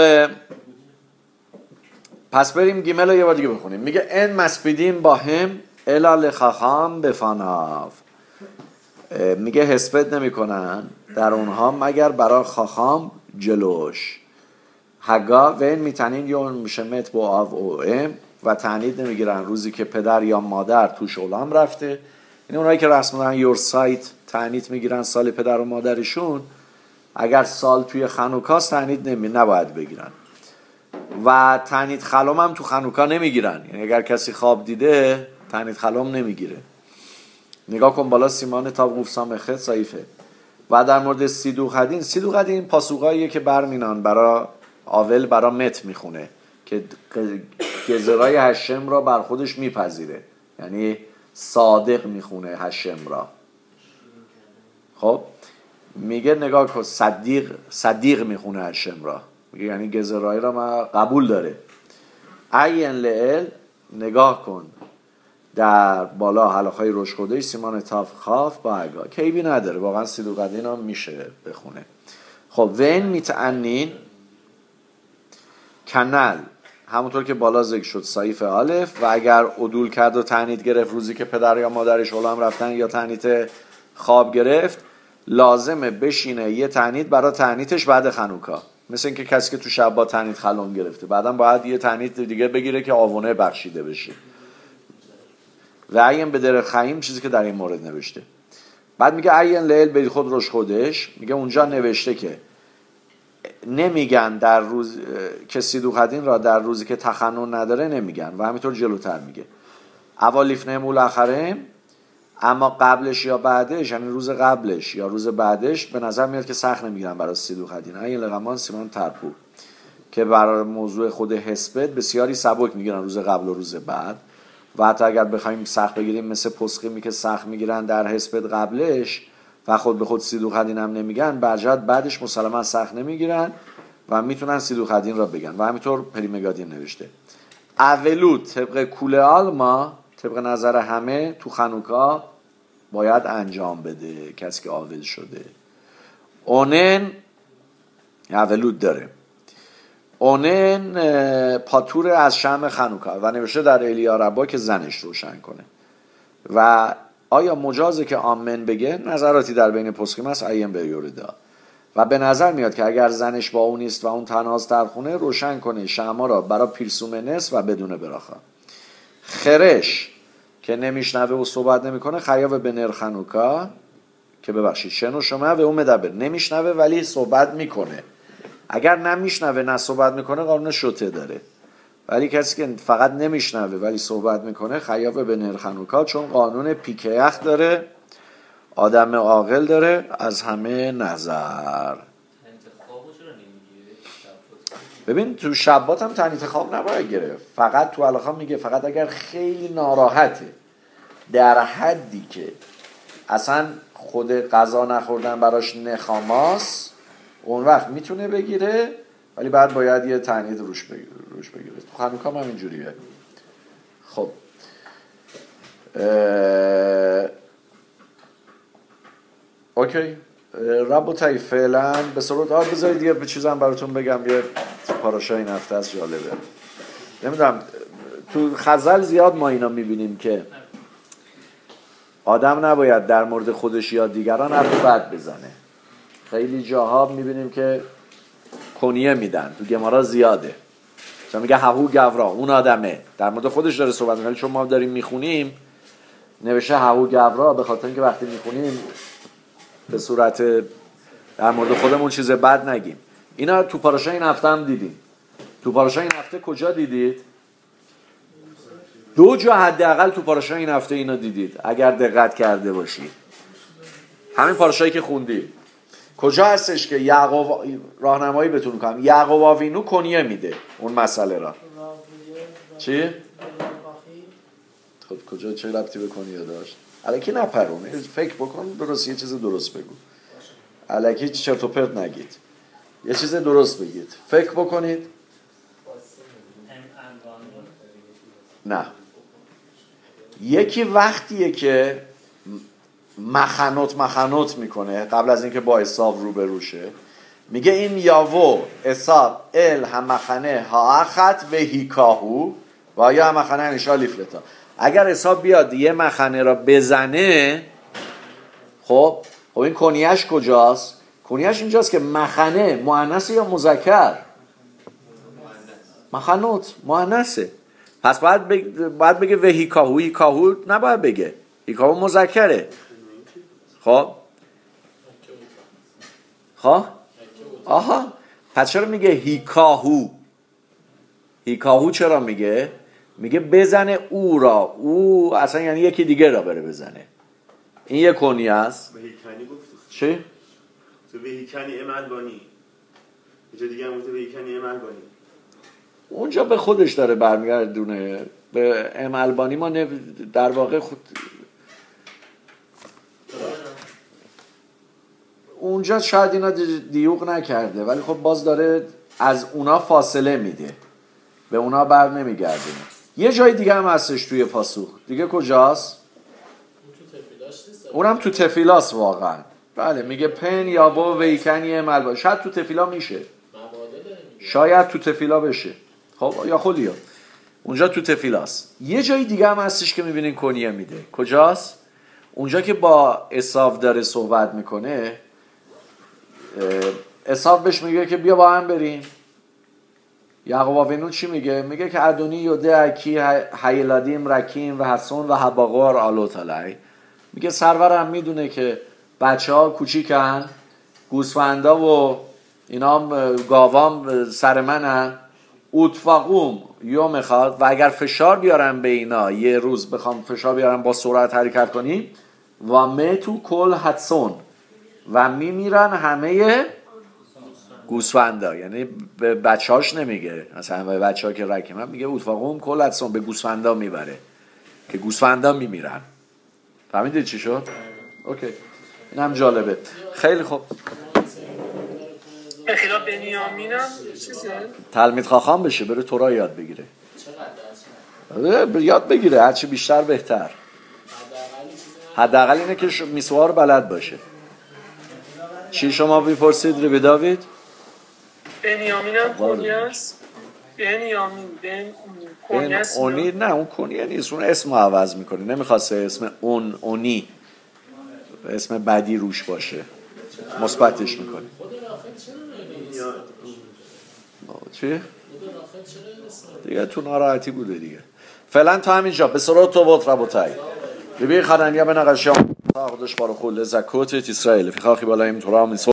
پس بریم گیمل رو یه بار دیگه بخونیم. میگه ان مسبیدین با هم الا لخخام بفناف، میگه حسبت نمی کنن در اونها مگر برای خاخام جلوش. هگا و این میتنین یا مشمت با آو او ام و تعنید نمیگیرن روزی که پدر یا مادر توش اولام رفته. این اونایی که رسم دارن یور سایت تعنید میگیرن سال پدر و مادرشون، اگر سال توی خنوکاست تعنید نمی نباید بگیرن. و تعنید خلوم هم تو خنوکا نمیگیرن، یعنی اگر کسی خواب دیده تعنید خلوم نمیگیره. نگاه کن بالا سیمان تا گفتم خد صحیفه. و در مورد سیدوقدین، سیدوقدین پاسوقاییه که برمینان برا آول برا مت میخونه که گزرای هشم را بر خودش میپذیره، یعنی صادق میخونه هشم را. خب میگه نگاه کن صدیق صدیق میخونه هشم را، میگه یعنی گزرای را ما قبول داره. عین لعل نگاه کن در بالا حلقهای روش خوده سیمان تاف خاف با اگا که ایبی نداره، واقعا سیدوقدین هم میشه بخونه. خب وین میتعنین کنل همونطور که بالا ذکر شد صحیف الف، و اگر عدول کرد و تعنید گرفت روزی که پدر یا مادرش اولام رفتن یا تعنید خواب گرفت، لازمه بشینه یه تعنید برای تعنیدش بعد خنوکا، مثل اینکه کسی که تو شب تعنید خلوم گرفته بعدم باید یه تعنید دیگه بگیره که آونه بخشیده بشه. و عین به در خیم چیزی که در این مورد نوشته. بعد میگه عین لیل به خود روش خودش، میگه اونجا نوشته که نمیگن در روز که سیدوقدین را در روزی که تخنن نداره نمیگن، و همینطور جلوتر میگه اوالیف نمول آخرین، اما قبلش یا بعدش، یعنی روز قبلش یا روز بعدش به نظر میاد که سخت نمیگیرن برای سیدوقدین. این لقمان سیمان ترپور که برای موضوع خود حسبت بسیاری سبک میگیرن روز قبل و روز بعد، و حتی اگر بخوایم سخت بگیریم مثل پسخیمی که سخت میگیرن در حسبت قبلش و خود به خود سیدوقدین هم نمیگن، برجت بعدش مسلما سخت نمیگیرن و میتونن سیدوقدین را بگن. و همینطور پریمگادین نوشته اولو طبق کوله آلما، طبق نظر همه تو خنوکا باید انجام بده کسی که آول شده. اونن اولود داره، اونن پاتور از شمع خنوکا و نوشته در الیا ربا که زنش روشن کنه. و آیا مجازه که آمن بگه؟ نظراتی در بین پسخیم هست ایم بریوردا، و به نظر میاد که اگر زنش با اون نیست و اون تنهاست در خونه، روشن کنه شمع را برای پیرسوم نصف و بدون براخا. خرش که نمیشنوه و صحبت نمیکنه خیاب به نر خنوکا، که ببخشید شنو شما و اون مدبر نمیشنوه ولی صحبت میکنه. اگر نمیشنوه نه صحبت میکنه قانون شوته داره، ولی کسی که فقط نمیشنوه ولی صحبت میکنه خیاب به نر خنوکا، چون قانون پیکیخ داره، آدم عاقل داره از همه نظر. ببین تو شبات هم تنیت خواب نباید گرفت، فقط تو علاقه میگه فقط اگر خیلی ناراحته در حدی که اصلا خود غذا نخوردن براش نخاماس، اون وقت میتونه بگیره، ولی بعد باید یه تعنید روش بگیره. روش بگیره. تو خانوکا هم اینجوریه. خب اه... اوکی ربوتای فعلا به صورت آر بذارید یه چیزم براتون بگم، یه پاراشای این هفته از جالبه. نمیدونم تو خزل زیاد ما اینا میبینیم که آدم نباید در مورد خودش یا دیگران حرف بد بزنه. خیلی جاها میبینیم که کنیه میدن، تو گمارا زیاده، مثلا میگه ههو گورا، اون آدمه، در مورد خودش داره صحبت میکنه. چون ما داریم میخونیم نوشته ههو گورا به خاطر اینکه وقتی میخونیم به صورت در مورد خودمون چیز بد نگیم. اینا تو پاراشا این هفته هم دیدیم. تو پاراشا این هفته کجا دیدید؟ دو جا حداقل تو پاراشا این هفته اینا دیدید اگر دقت کرده باشید. همین پاراشایی که خوندید کجا هستش که یعقوب راهنمایی بهتون میکنم یعقوب آوینو کنیه میده اون مسئله را. چی؟ خب کجا چه ربطی به کنیه داشت؟ الکی نپرون، فکر بکن درست، یه چیز درست بگو، الکی چرت و پرت نگید، یه چیز درست بگید، فکر بکنید. نه، یکی وقتیه که مخنوت مخنوت میکنه قبل از اینکه با عصاب روبرو شه، میگه این یاوو عصاب ال هم مخنه ها اخت و هیکاهو و یا هم مخنه هنشا لیفلتا. اگر عصاب بیاد یه مخنه را بزنه، خب خب این کنیش کجاست؟ کنیش اینجاست که مخنه مؤنث یا مذکر؟ مخنوت مؤنثه، پس باید بگه, باید بگه و هیکاهو. هیکاهو نباید بگه، هیکاهو مذکره. خب خب آها، پس چرا میگه هیکاهو؟ هیکاهو چرا میگه؟ میگه بزنه او را، او اصلا یعنی یکی دیگه را بره بزنه. این یک کنیه است. وهیکنی گفت چی؟ تو وهیکنی امل بانی، یه جا دیگه هم گفته وهیکنی امل بانی. اونجا به خودش داره برمیگردونه به املبانی. ما در واقع خود اونجا شاید اینا دیوق نکرده، ولی خب باز داره از اونا فاصله میده، به اونا بر نمیگردونه. یه جای دیگه هم هستش توی پاسوخ دیگه، کجاست؟ اونم تو تفیلاس واقعا. بله میگه پن یا با ویکنی املبانی. شاید تو تفیلا میشه، شاید تو تفیلا بشه، خب یا خودیا اونجا تو تفیلاس. یه جای دیگه هم هستش که میبینین کنیه میده. کجاست؟ اونجا که با عصاب داره صحبت میکنه، عصاب بهش میگه که بیا با هم بریم. یعقوب آوینو چی میگه؟ میگه که ادونی یوده اکی حیلادیم رکیم و حسون و حباقار آلوت علی. میگه سرورم میدونه که بچه ها کوچیکن، گوسفندا و اینا گاوام سر منن، اوتفاقوم یا میخواد و اگر فشار بیارم به اینا، یه روز بخوام فشار بیارم با سرعت حرکت کنیم، و متو کل حدسون و میمیرن همه گوسفندا. یعنی به بچه هاش نمیگه، مثلا به بچه ها که رکیمن میگه اوتفاقوم کل حدسون، به گوسفندا میبره که گوسفندا میمیرن. فهمیدید چی شد؟ اوکی، این هم جالبه. خیلی خوب. به خلاف بنیامین هم چیزه؟ تلمید خاخام بشه، بره تورا یاد بگیره. یاد بگیره، هرچی بیشتر بهتر. حداقل اینه که میسوار بلد باشه. چی شما میپرسید ربی داوید؟ بنیامین هم کنیه است؟ بنیامین بن کنیه است؟ اونی نه، اون کنیه نیست، اون اسم عوض میکنه. نمیخواسته اسم اون اونی اسم بدی روش باشه، مثبتش میکنه. چی؟ دیگه تو ناراحتی بوده دیگه. فعلا تا همینجا به سرات تو وط ربوتای ببین خدنیا به نقشام خودش بارو خل زکوت اسرائیل فی خاخی بالایم تو رام